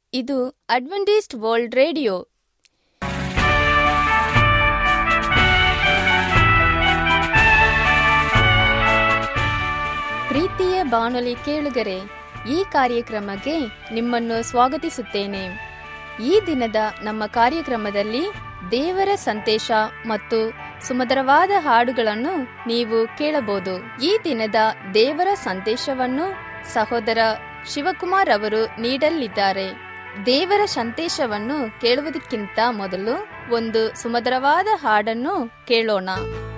ಇದು Adventist world radio. ಪ್ರೀತಿಯ ಬಾನುಲಿ ಕೇಳುಗರೆ, ಈ ಕಾರ್ಯಕ್ರಮಕ್ಕೆ ನಿಮ್ಮನ್ನು ಸ್ವಾಗತಿಸುತ್ತೇನೆ. ಈ ದಿನದ ನಮ್ಮ ಕಾರ್ಯಕ್ರಮದಲ್ಲಿ ದೇವರ ಸಂದೇಶ ಮತ್ತು ಸುಮಧುರವಾದ ಹಾಡುಗಳನ್ನು ನೀವು ಕೇಳಬಹುದು. ಈ ದಿನದ ದೇವರ ಸಂದೇಶವನ್ನು ಸಹೋದರ ಶಿವಕುಮಾರ್ ಅವರು ನೀಡಲಿದ್ದಾರೆ. ದೇವರ ಸಂದೇಶವನ್ನು ಕೇಳುವುದಕ್ಕಿಂತ ಮೊದಲು ಒಂದು ಸುಮಧುರವಾದ ಹಾಡನ್ನು ಕೇಳೋಣ.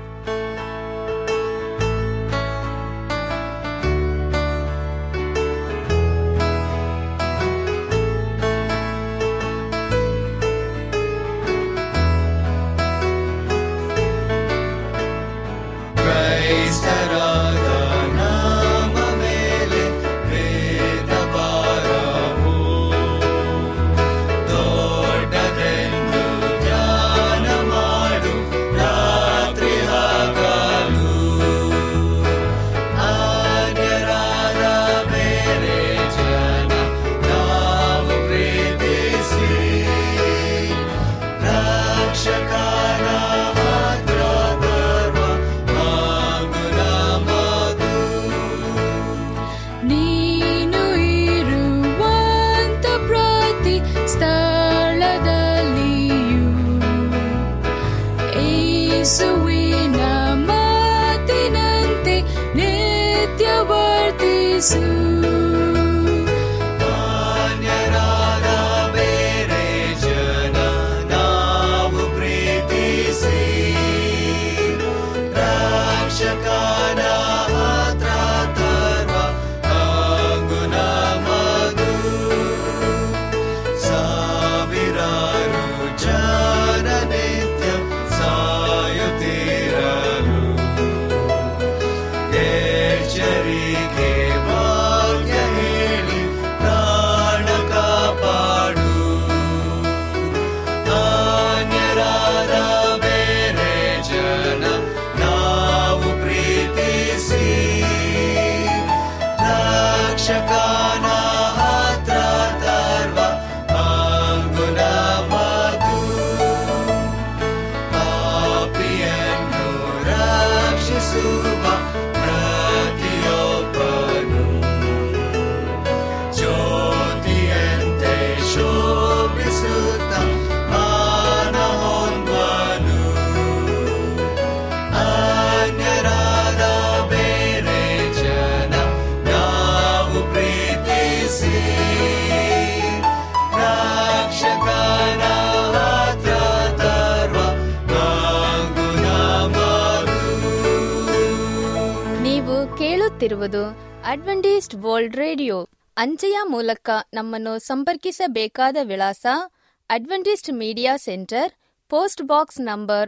Adventist world radio. ಅಂಚೆಯ ಮೂಲಕ ನಮ್ಮನ್ನು ಸಂಪರ್ಕಿಸಬೇಕಾದ ವಿಳಾಸ: adventist media centre, post box number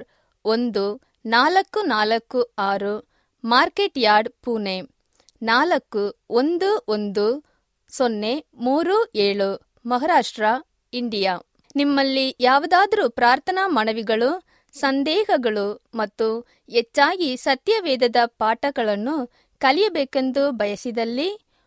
1446, market yard, Pune 411037, Maharashtra, India. ನಿಮ್ಮಲ್ಲಿ ಯಾವುದಾದರೂ ಪ್ರಾರ್ಥನಾ ಮನವಿಗಳು, ಸಂದೇಹಗಳು ಮತ್ತು ಹೆಚ್ಚಾಗಿ ಸತ್ಯವೇದದ ಪಾಠಗಳನ್ನು ಕಲಿಯಬೇಕೆಂದು ಬಯಸಿದಲ್ಲಿ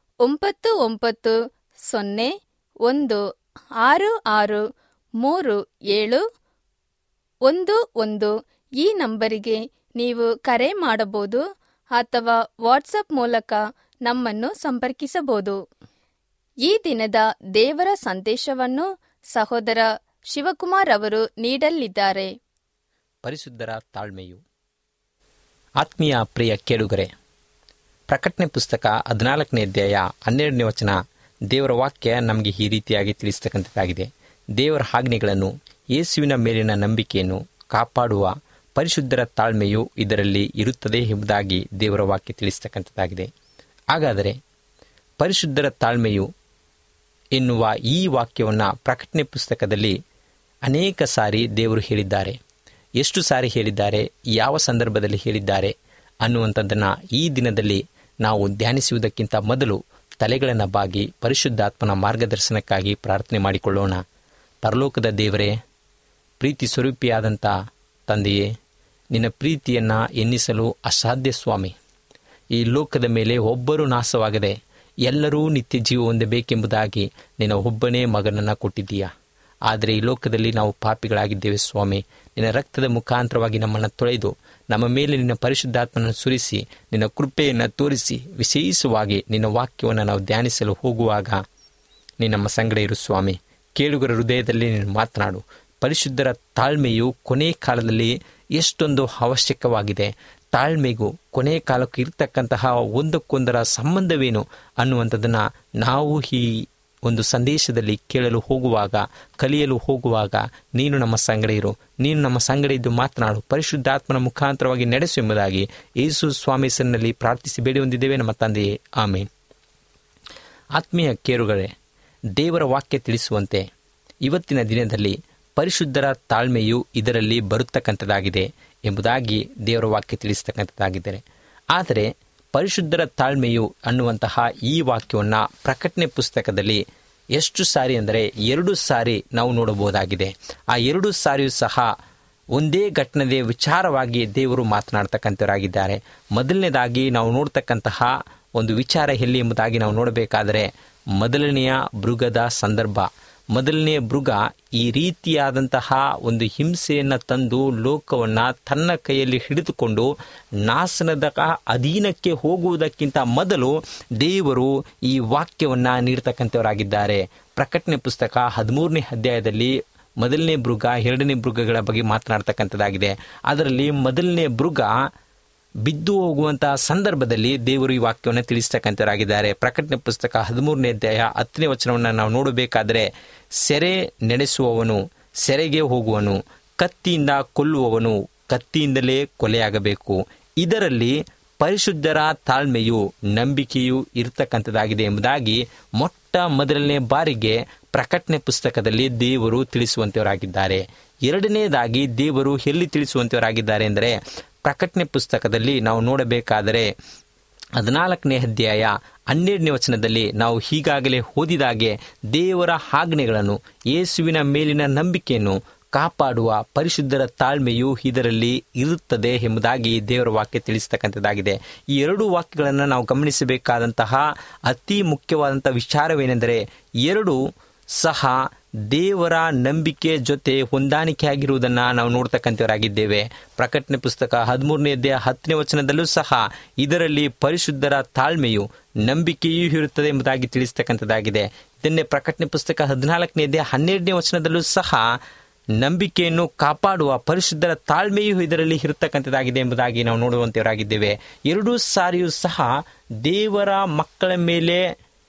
9916637711 ಈ ನಂಬರಿಗೆ ನೀವು ಕರೆ ಮಾಡಬಹುದು ಅಥವಾ ವಾಟ್ಸಪ್ ಮೂಲಕ ನಮ್ಮನ್ನು ಸಂಪರ್ಕಿಸಬಹುದು. ಈ ದಿನದ ದೇವರ ಸಂದೇಶವನ್ನು ಸಹೋದರ ಶಿವಕುಮಾರ್ ಅವರು ನೀಡಲಿದ್ದಾರೆ. ಪರಿಶುದ್ಧರ ತಾಳ್ಮೆಯು. ಆತ್ಮೀಯ ಪ್ರಿಯ ಕೇಳುಗರೆ, ಪ್ರಕಟಣೆ ಪುಸ್ತಕ 14ನೇ ಅಧ್ಯಾಯ 12ನೇ ವಚನ ದೇವರ ವಾಕ್ಯ ನಮಗೆ ಈ ರೀತಿಯಾಗಿ ತಿಳಿಸ್ತಕ್ಕಂಥದ್ದಾಗಿದೆ. ದೇವರ ಆಜ್ಞೆಗಳನ್ನು, ಯೇಸುವಿನ ಮೇಲಿನ ನಂಬಿಕೆಯನ್ನು ಕಾಪಾಡುವ ಪರಿಶುದ್ಧರ ತಾಳ್ಮೆಯು ಇದರಲ್ಲಿ ಇರುತ್ತದೆ ಎಂಬುದಾಗಿ ದೇವರ ವಾಕ್ಯ ತಿಳಿಸ್ತಕ್ಕಂಥದ್ದಾಗಿದೆ. ಹಾಗಾದರೆ ಪರಿಶುದ್ಧರ ತಾಳ್ಮೆಯು ಎನ್ನುವ ಈ ವಾಕ್ಯವನ್ನು ಪ್ರಕಟಣೆ ಪುಸ್ತಕದಲ್ಲಿ ಅನೇಕ ಸಾರಿ ದೇವರು ಹೇಳಿದ್ದಾರೆ. ಎಷ್ಟು ಸಾರಿ ಹೇಳಿದ್ದಾರೆ, ಯಾವ ಸಂದರ್ಭದಲ್ಲಿ ಹೇಳಿದ್ದಾರೆ ಅನ್ನುವಂಥದ್ದನ್ನು ಈ ದಿನದಲ್ಲಿ ನಾವು ಧ್ಯಾನಿಸುವುದಕ್ಕಿಂತ ಮೊದಲು ತಲೆಗಳನ್ನು ಬಾಗಿ ಪರಿಶುದ್ಧಾತ್ಮನ ಮಾರ್ಗದರ್ಶನಕ್ಕಾಗಿ ಪ್ರಾರ್ಥನೆ ಮಾಡಿಕೊಳ್ಳೋಣ. ಪರಲೋಕದ ದೇವರೇ, ಪ್ರೀತಿ ಸ್ವರೂಪಿಯಾದಂಥ ತಂದೆಯೇ, ನಿನ್ನ ಪ್ರೀತಿಯನ್ನು ಎನ್ನಿಸಲು ಅಸಾಧ್ಯ ಸ್ವಾಮಿ. ಈ ಲೋಕದ ಮೇಲೆ ಒಬ್ಬರೂ ನಾಶವಾಗದೆ ಎಲ್ಲರೂ ನಿತ್ಯ ಜೀವ ಹೊಂದಬೇಕೆಂಬುದಾಗಿ ನಿನ್ನ ಒಬ್ಬನೇ ಮಗನನ್ನು ಕೊಟ್ಟಿದ್ದೀಯಾ. ಆದರೆ ಈ ಲೋಕದಲ್ಲಿ ನಾವು ಪಾಪಿಗಳಾಗಿದ್ದೇವೆ ಸ್ವಾಮಿ. ನಿನ್ನ ರಕ್ತದ ಮುಖಾಂತರವಾಗಿ ನಮ್ಮನ್ನು ತೊಳೆದು ನಮ್ಮ ಮೇಲೆ ನಿನ್ನ ಪರಿಶುದ್ಧಾತ್ಮನನ್ನು ಸುರಿಸಿ ನಿನ್ನ ಕೃಪೆಯನ್ನು ತೋರಿಸಿ ವಿಶೇಷವಾಗಿ ನಿನ್ನ ವಾಕ್ಯವನ್ನು ನಾವು ಧ್ಯಾನಿಸಲು ಹೋಗುವಾಗ ನೀನು ನಮ್ಮ ಸಂಗಡ ಇರು ಸ್ವಾಮಿ. ಕೇಳುಗರ ಹೃದಯದಲ್ಲಿ ನೀನು ಮಾತನಾಡು. ಪರಿಶುದ್ಧರ ತಾಳ್ಮೆಯು ಕೊನೆ ಕಾಲದಲ್ಲಿ ಎಷ್ಟೊಂದು ಅವಶ್ಯಕವಾಗಿದೆ. ತಾಳ್ಮೆಗೂ ಕೊನೆ ಕಾಲಕ್ಕೂ ಇರತಕ್ಕಂತಹ ಒಂದಕ್ಕೊಂದರ ಸಂಬಂಧವೇನು ಅನ್ನುವಂಥದ್ದನ್ನು ನಾವು ಈ ಒಂದು ಸಂದೇಶದಲ್ಲಿ ಕೇಳಲು ಹೋಗುವಾಗ, ಕಲಿಯಲು ಹೋಗುವಾಗ ನೀನು ನಮ್ಮ ಸಂಗಡ ಇರು. ನೀನು ನಮ್ಮ ಸಂಗಡ ಇದ್ದು ಮಾತನಾಡು. ಪರಿಶುದ್ಧಾತ್ಮನ ಮುಖಾಂತರವಾಗಿ ನಡೆಸು ಎಂಬುದಾಗಿ ಯೇಸು ಸ್ವಾಮಿ ಹೆಸರಿನಲ್ಲಿ ಪ್ರಾರ್ಥಿಸಿ ಬೇಡಿ ಹೊಂದಿದ್ದೇವೆ ನಮ್ಮ ತಂದೆಯೇ, ಆಮೇನ್. ಆತ್ಮೀಯ ಕೇಳುಗರೆ, ದೇವರ ವಾಕ್ಯ ತಿಳಿಸುವಂತೆ ಇವತ್ತಿನ ದಿನದಲ್ಲಿ ಪರಿಶುದ್ಧರ ತಾಳ್ಮೆಯು ಇದರಲ್ಲಿ ಬರುತ್ತಕ್ಕಂಥದ್ದಾಗಿದೆ ಎಂಬುದಾಗಿ ದೇವರ ವಾಕ್ಯ ತಿಳಿಸ್ತಕ್ಕಂಥದ್ದಾಗಿದ್ದಾರೆ. ಆದರೆ ಪರಿಶುದ್ಧರ ತಾಳ್ಮೆಯು ಅನ್ನುವಂತಹ ಈ ವಾಕ್ಯವನ್ನು ಪ್ರಕಟಣೆ ಪುಸ್ತಕದಲ್ಲಿ ಎಷ್ಟು ಸಾರಿ ಅಂದರೆ 2 ಸಾರಿ ನಾವು ನೋಡಬಹುದಾಗಿದೆ. ಆ 2 ಸಾರಿಯೂ ಸಹ ಒಂದೇ ಘಟನೆಯ ವಿಚಾರವಾಗಿ ದೇವರು ಮಾತನಾಡ್ತಕ್ಕಂಥವರಾಗಿದ್ದಾರೆ. ಮೊದಲನೇದಾಗಿ ನಾವು ನೋಡ್ತಕ್ಕಂತಹ ಒಂದು ವಿಚಾರ ಎಲ್ಲಿ ಎಂಬುದಾಗಿ ನಾವು ನೋಡಬೇಕಾದರೆ ಮೊದಲನೆಯ ಮೃಗದ ಸಂದರ್ಭ. ಮೊದಲನೆಯ ಮೃಗ ಈ ರೀತಿಯಾದಂತಹ ಒಂದು ಹಿಂಸೆಯನ್ನು ತಂದು ಲೋಕವನ್ನು ತನ್ನ ಕೈಯಲ್ಲಿ ಹಿಡಿದುಕೊಂಡು ನಾಶನದ ಅಧೀನಕ್ಕೆ ಹೋಗುವುದಕ್ಕಿಂತ ಮೊದಲು ದೇವರು ಈ ವಾಕ್ಯವನ್ನು ನೀಡ್ತಕ್ಕಂಥವರಾಗಿದ್ದಾರೆ. ಪ್ರಕಟಣೆ ಪುಸ್ತಕ 13ನೇ ಅಧ್ಯಾಯದಲ್ಲಿ ಮೊದಲನೇ ಮೃಗ 2ನೇ ಮೃಗಗಳ ಬಗ್ಗೆ ಮಾತನಾಡ್ತಕ್ಕಂಥದ್ದಾಗಿದೆ. ಅದರಲ್ಲಿ ಮೊದಲನೇ ಮೃಗ ಬಿದ್ದು ಹೋಗುವಂತಹ ಸಂದರ್ಭದಲ್ಲಿ ದೇವರು ಈ ವಾಕ್ಯವನ್ನು ತಿಳಿಸ್ತಕ್ಕಂಥವರಾಗಿದ್ದಾರೆ. ಪ್ರಕಟಣೆ ಪುಸ್ತಕ 13ನೇ ಅಧ್ಯಾಯ 10ನೇ ವಚನವನ್ನು ನಾವು ನೋಡಬೇಕಾದರೆ, ಸೆರೆ ನಡೆಸುವವನು ಸೆರೆಗೆ ಹೋಗುವನು, ಕತ್ತಿಯಿಂದ ಕೊಲ್ಲುವವನು ಕತ್ತಿಯಿಂದಲೇ ಕೊಲೆಯಾಗಬೇಕು. ಇದರಲ್ಲಿ ಪರಿಶುದ್ಧರ ತಾಳ್ಮೆಯು ನಂಬಿಕೆಯೂ ಇರತಕ್ಕಂಥದ್ದಾಗಿದೆ ಎಂಬುದಾಗಿ ಮೊಟ್ಟ ಮೊದಲನೇ ಬಾರಿಗೆ ಪ್ರಕಟಣೆ ಪುಸ್ತಕದಲ್ಲಿ ದೇವರು ತಿಳಿಸುವಂತವರಾಗಿದ್ದಾರೆ. ಎರಡನೇದಾಗಿ ದೇವರು ಎಲ್ಲಿ ತಿಳಿಸುವಂತವರಾಗಿದ್ದಾರೆ ಅಂದರೆ ಪ್ರಕಟಣೆ ಪುಸ್ತಕದಲ್ಲಿ ನಾವು ನೋಡಬೇಕಾದರೆ 14ನೇ ಅಧ್ಯಾಯ 12ನೇ ವಚನದಲ್ಲಿ ನಾವು ಈಗಾಗಲೇ ಓದಿದಾಗೆ ದೇವರ ಆಜ್ಞೆಗಳನ್ನು, ಯೇಸುವಿನ ಮೇಲಿನ ನಂಬಿಕೆಯನ್ನು ಕಾಪಾಡುವ ಪರಿಶುದ್ಧರ ತಾಳ್ಮೆಯು ಇದರಲ್ಲಿ ಇರುತ್ತದೆ ಎಂಬುದಾಗಿ ದೇವರ ವಾಕ್ಯ ತಿಳಿಸ್ತಕ್ಕಂಥದ್ದಾಗಿದೆ. ಈ 2 ವಾಕ್ಯಗಳನ್ನು ನಾವು ಗಮನಿಸಬೇಕಾದಂತಹ ಅತಿ ಮುಖ್ಯವಾದಂಥ ವಿಚಾರವೇನೆಂದರೆ 2 ಸಹ ದೇವರ ನಂಬಿಕೆ ಜೊತೆ ಹೊಂದಾಣಿಕೆಯಾಗಿರುವುದನ್ನು ನಾವು ನೋಡ್ತಕ್ಕಂಥವರಾಗಿದ್ದೇವೆ. ಪ್ರಕಟಣೆ ಪುಸ್ತಕ 13ನೇ ಅಧ್ಯಾಯ 10ನೇ ವಚನದಲ್ಲೂ ಸಹ ಇದರಲ್ಲಿ ಪರಿಶುದ್ಧರ ತಾಳ್ಮೆಯು ನಂಬಿಕೆಯೂ ಇರುತ್ತದೆ ಎಂಬುದಾಗಿ ತಿಳಿಸ್ತಕ್ಕಂಥದ್ದಾಗಿದೆ. ಇದನ್ನೇ ಪ್ರಕಟಣೆ ಪುಸ್ತಕ 14ನೇ ಅಧ್ಯಾಯ 12ನೇ ವಚನದಲ್ಲೂ ಸಹ ನಂಬಿಕೆಯನ್ನು ಕಾಪಾಡುವ ಪರಿಶುದ್ಧರ ತಾಳ್ಮೆಯೂ ಇದರಲ್ಲಿ ಇರತಕ್ಕಂಥದ್ದಾಗಿದೆ ಎಂಬುದಾಗಿ ನಾವು ನೋಡುವಂತವರಾಗಿದ್ದೇವೆ. 2 ಸಾರಿಯೂ ಸಹ ದೇವರ ಮಕ್ಕಳ ಮೇಲೆ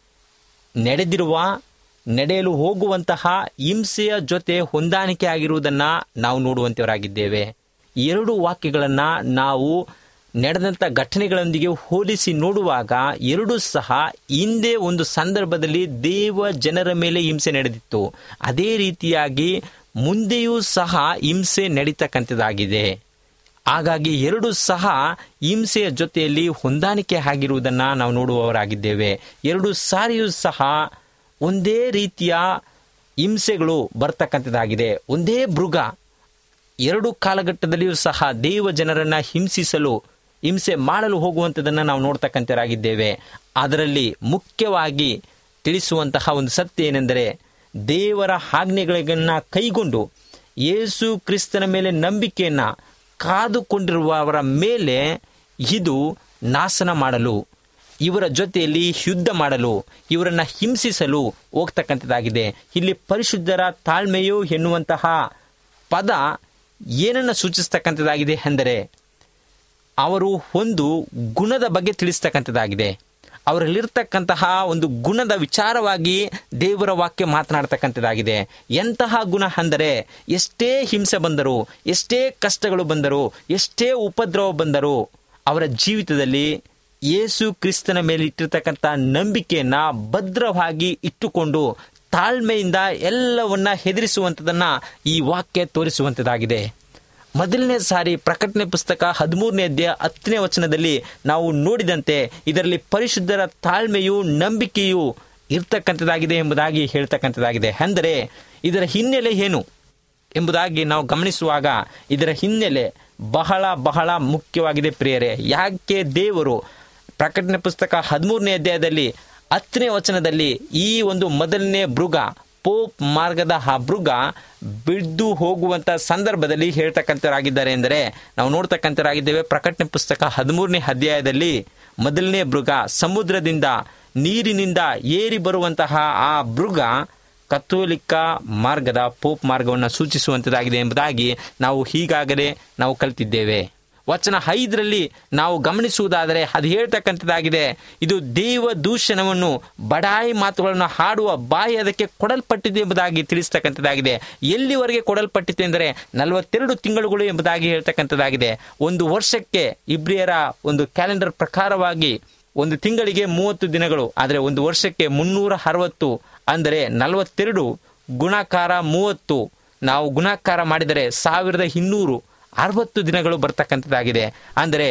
ನಡೆಯಲು ಹೋಗುವಂತಹ ಹಿಂಸೆಯ ಜೊತೆ ಹೊಂದಾಣಿಕೆ ಆಗಿರುವುದನ್ನು ನಾವು ನೋಡುವಂತವರಾಗಿದ್ದೇವೆ. 2 ವಾಕ್ಯಗಳನ್ನು ನಾವು ನಡೆದಂಥ ಘಟನೆಗಳೊಂದಿಗೆ ಹೋಲಿಸಿ ನೋಡುವಾಗ 2 ಸಹ ಹಿಂದೆ ಒಂದು ಸಂದರ್ಭದಲ್ಲಿ ದೇವ ಜನರ ಮೇಲೆ ಹಿಂಸೆ ನಡೆದಿತ್ತು. ಅದೇ ರೀತಿಯಾಗಿ ಮುಂದೆಯೂ ಸಹ ಹಿಂಸೆ ನಡೀತಕ್ಕಂಥದ್ದಾಗಿದೆ. ಹಾಗಾಗಿ 2 ಸಹ ಹಿಂಸೆಯ ಜೊತೆಯಲ್ಲಿ ಹೊಂದಾಣಿಕೆ ಆಗಿರುವುದನ್ನು ನಾವು ನೋಡುವವರಾಗಿದ್ದೇವೆ. 2 ಸಾರಿಯೂ ಸಹ ಒಂದೇ ರೀತಿಯ ಹಿಂಸೆಗಳು ಬರ್ತಕ್ಕಂಥದ್ದಾಗಿದೆ. ಒಂದೇ ಮೃಗ 2 ಕಾಲಘಟ್ಟದಲ್ಲಿಯೂ ಸಹ ದೇವ ಜನರನ್ನು ಹಿಂಸೆ ಮಾಡಲು ಹೋಗುವಂಥದ್ದನ್ನು ನಾವು ನೋಡ್ತಕ್ಕಂಥವರಾಗಿದ್ದೇವೆ. ಅದರಲ್ಲಿ ಮುಖ್ಯವಾಗಿ ತಿಳಿಸುವಂತಹ ಒಂದು ಸತ್ಯ ಏನೆಂದರೆ ದೇವರ ಆಜ್ಞೆಗಳನ್ನು ಕೈಗೊಂಡು ಯೇಸು ಕ್ರಿಸ್ತನ ಮೇಲೆ ನಂಬಿಕೆಯನ್ನು ಕಾದುಕೊಂಡಿರುವವರ ಮೇಲೆ ಇದು ನಾಶನ ಮಾಡಲು, ಇವರ ಜೊತೆಯಲ್ಲಿ ಯುದ್ಧ ಮಾಡಲು, ಇವರನ್ನು ಹಿಂಸಿಸಲು ಹೋಗ್ತಕ್ಕಂಥದ್ದಾಗಿದೆ. ಇಲ್ಲಿ ಪರಿಶುದ್ಧರ ತಾಳ್ಮೆಯು ಎನ್ನುವಂತಹ ಪದ ಏನನ್ನು ಸೂಚಿಸ್ತಕ್ಕಂಥದ್ದಾಗಿದೆ ಅಂದರೆ ಅವರು ಒಂದು ಗುಣದ ಬಗ್ಗೆ ತಿಳಿಸ್ತಕ್ಕಂಥದ್ದಾಗಿದೆ. ಅವರಲ್ಲಿರ್ತಕ್ಕಂತಹ ಒಂದು ಗುಣದ ವಿಚಾರವಾಗಿ ದೇವರ ವಾಕ್ಯ ಮಾತನಾಡ್ತಕ್ಕಂಥದ್ದಾಗಿದೆ. ಎಂತಹ ಗುಣ ಅಂದರೆ ಎಷ್ಟೇ ಹಿಂಸೆ ಬಂದರೂ, ಎಷ್ಟೇ ಕಷ್ಟಗಳು ಬಂದರೂ, ಎಷ್ಟೇ ಉಪದ್ರವ ಬಂದರೂ ಅವರ ಜೀವಿತದಲ್ಲಿ ಯೇಸು ಕ್ರಿಸ್ತನ ಮೇಲೆ ಇಟ್ಟಿರ್ತಕ್ಕಂಥ ನಂಬಿಕೆಯನ್ನು ಭದ್ರವಾಗಿ ಇಟ್ಟುಕೊಂಡು ತಾಳ್ಮೆಯಿಂದ ಎಲ್ಲವನ್ನ ಹೆದರಿಸುವಂಥದ್ದನ್ನು ಈ ವಾಕ್ಯ ತೋರಿಸುವಂಥದ್ದಾಗಿದೆ. ಮೊದಲನೇ ಸಾರಿ ಪ್ರಕಟಣೆ ಪುಸ್ತಕ 13ನೇ ಅಧ್ಯಾಯ 10ನೇ ವಚನದಲ್ಲಿ ನಾವು ನೋಡಿದಂತೆ ಇದರಲ್ಲಿ ಪರಿಶುದ್ಧರ ತಾಳ್ಮೆಯು ನಂಬಿಕೆಯು ಇರ್ತಕ್ಕಂಥದ್ದಾಗಿದೆ ಎಂಬುದಾಗಿ ಹೇಳ್ತಕ್ಕಂಥದ್ದಾಗಿದೆ. ಅಂದರೆ ಇದರ ಹಿನ್ನೆಲೆ ಏನು ಎಂಬುದಾಗಿ ನಾವು ಗಮನಿಸುವಾಗ ಇದರ ಹಿನ್ನೆಲೆ ಬಹಳ ಬಹಳ ಮುಖ್ಯವಾಗಿದೆ ಪ್ರಿಯರೇ. ಯಾಕೆ ದೇವರು ಪ್ರಕಟಣೆ ಪುಸ್ತಕ 13ನೇ ಅಧ್ಯಾಯದಲ್ಲಿ 10ನೇ ವಚನದಲ್ಲಿ ಈ ಒಂದು ಮೊದಲನೇ ಮೃಗ, ಪೋಪ್ ಮಾರ್ಗದ ಆ ಮೃಗ ಬಿದ್ದು ಹೋಗುವಂತ ಸಂದರ್ಭದಲ್ಲಿ ಹೇಳ್ತಕ್ಕಂಥವರಾಗಿದ್ದಾರೆ ಎಂದರೆ ನಾವು ನೋಡ್ತಕ್ಕಂಥವರಾಗಿದ್ದೇವೆ. ಪ್ರಕಟಣೆ ಪುಸ್ತಕ 13ನೇ ಅಧ್ಯಾಯದಲ್ಲಿ ಮೊದಲನೇ ಮೃಗ, ಸಮುದ್ರದಿಂದ ನೀರಿನಿಂದ ಏರಿ ಬರುವಂತಹ ಆ ಮೃಗ ಕಥೋಲಿಕ ಮಾರ್ಗದ ಪೋಪ್ ಮಾರ್ಗವನ್ನು ಸೂಚಿಸುವಂಥದ್ದಾಗಿದೆ ಎಂಬುದಾಗಿ ನಾವು ಈಗಾಗಲೇ ನಾವು ಕಲಿತಿದ್ದೇವೆ. ವಚನ 5ರಲ್ಲಿ ನಾವು ಗಮನಿಸುವುದಾದರೆ ಅದು ಹೇಳ್ತಕ್ಕಂಥದ್ದಾಗಿದೆ, ಇದು ದೇವ ದೂಷಣವನ್ನು, ಬಡಾಯಿ ಮಾತುಗಳನ್ನು ಹಾಡುವ ಬಾಯಿ ಅದಕ್ಕೆ ಕೊಡಲ್ಪಟ್ಟಿದೆ ಎಂಬುದಾಗಿ ತಿಳಿಸ್ತಕ್ಕಂಥದ್ದಾಗಿದೆ. ಎಲ್ಲಿವರೆಗೆ ಕೊಡಲ್ಪಟ್ಟಿದೆ ಎಂದರೆ 42 ತಿಂಗಳುಗಳು ಎಂಬುದಾಗಿ ಹೇಳ್ತಕ್ಕಂಥದ್ದಾಗಿದೆ. ಒಂದು ವರ್ಷಕ್ಕೆ ಇಬ್ರಿಯರ ಒಂದು ಕ್ಯಾಲೆಂಡರ್ ಪ್ರಕಾರವಾಗಿ ಒಂದು ತಿಂಗಳಿಗೆ 30 ದಿನಗಳು, ಆದರೆ ಒಂದು ವರ್ಷಕ್ಕೆ 360, ಅಂದರೆ 42 ಗುಣಾಕಾರ 30, ನಾವು ಗುಣಾಕಾರ ಮಾಡಿದರೆ 1260 ದಿನಗಳು ಬರ್ತಕ್ಕಂಥದ್ದಾಗಿದೆ. ಅಂದರೆ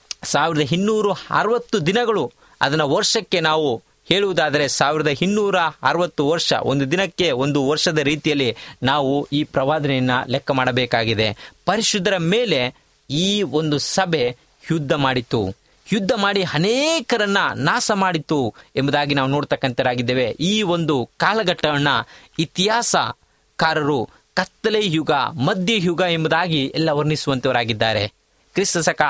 1260 ದಿನಗಳು, ಅದನ್ನು ವರ್ಷಕ್ಕೆ ನಾವು ಹೇಳುವುದಾದರೆ 1260 ವರ್ಷ. ಒಂದು ದಿನಕ್ಕೆ ಒಂದು ವರ್ಷದ ರೀತಿಯಲ್ಲಿ ನಾವು ಈ ಪ್ರವಾದನೆಯನ್ನು ಲೆಕ್ಕ ಮಾಡಬೇಕಾಗಿದೆ. ಪರಿಶುದ್ಧರ ಮೇಲೆ ಈ ಒಂದು ಸಭೆ ಯುದ್ಧ ಮಾಡಿ ಅನೇಕರನ್ನ ನಾಶ ಮಾಡಿತು ಎಂಬುದಾಗಿ ನಾವು ನೋಡ್ತಕ್ಕಂಥರಾಗಿದ್ದೇವೆ. ಈ ಒಂದು ಕಾಲಘಟ್ಟವನ್ನು ಇತಿಹಾಸಕಾರರು ಕತ್ತಲೆ ಯುಗ, ಮಧ್ಯಯುಗ ಎಂಬುದಾಗಿ ಎಲ್ಲ ವರ್ಣಿಸುವಂತವರಾಗಿದ್ದಾರೆ. ಕ್ರಿಸ್ತ ಶಕ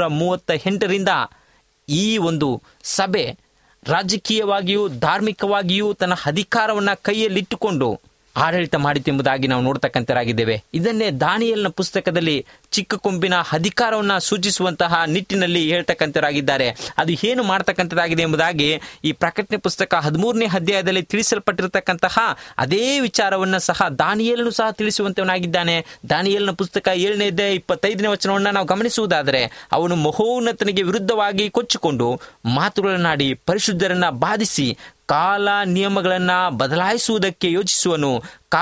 538ರಿಂದ ಈ ಒಂದು ಸಭೆ ರಾಜಕೀಯವಾಗಿಯೂ ಧಾರ್ಮಿಕವಾಗಿಯೂ ತನ್ನ ಅಧಿಕಾರವನ್ನು ಕೈಯಲ್ಲಿಟ್ಟುಕೊಂಡು ಆಡಳಿತ ಮಾಡಿತು ಎಂಬುದಾಗಿ ನಾವು ನೋಡ್ತಕ್ಕಂಥರಾಗಿದ್ದೇವೆ. ಇದನ್ನೇ ದಾನಿಯೇಲನ ಪುಸ್ತಕದಲ್ಲಿ ಚಿಕ್ಕ ಕೊಂಬಿನ ಅಧಿಕಾರವನ್ನು ಸೂಚಿಸುವಂತಹ ನಿಟ್ಟಿನಲ್ಲಿ ಹೇಳ್ತಕ್ಕಂಥರಾಗಿದ್ದಾರೆ. ಅದು ಏನು ಮಾಡ್ತಕ್ಕಂಥದ್ದಾಗಿದೆ ಎಂಬುದಾಗಿ ಈ ಪ್ರಕಟಣೆ ಪುಸ್ತಕ 13ನೇ ಅಧ್ಯಾಯದಲ್ಲಿ ತಿಳಿಸಲ್ಪಟ್ಟಿರತಕ್ಕಂತಹ ಅದೇ ವಿಚಾರವನ್ನು ಸಹ ದಾನಿಯೇಲನು ಸಹ ತಿಳಿಸುವಂತವನಾಗಿದ್ದಾನೆ. ದಾನಿಯೇಲನ ಪುಸ್ತಕ 7ನೇ ಅಧ್ಯಾಯ 25ನೇ ವಚನವನ್ನು ನಾವು ಗಮನಿಸುವುದಾದರೆ, ಅವನು ಮಹೋನ್ನತನಿಗೆ ವಿರುದ್ಧವಾಗಿ ಕೊಚ್ಚಿಕೊಂಡು ಮಾತುಗಳನ್ನಾಡಿ ಪರಿಶುದ್ಧರನ್ನ ಬಾಧಿಸಿ ಕಾಲ ನಿಯಮಗಳನ್ನು ಬದಲಾಯಿಸುವುದಕ್ಕೆ ಯೋಚಿಸುವನು.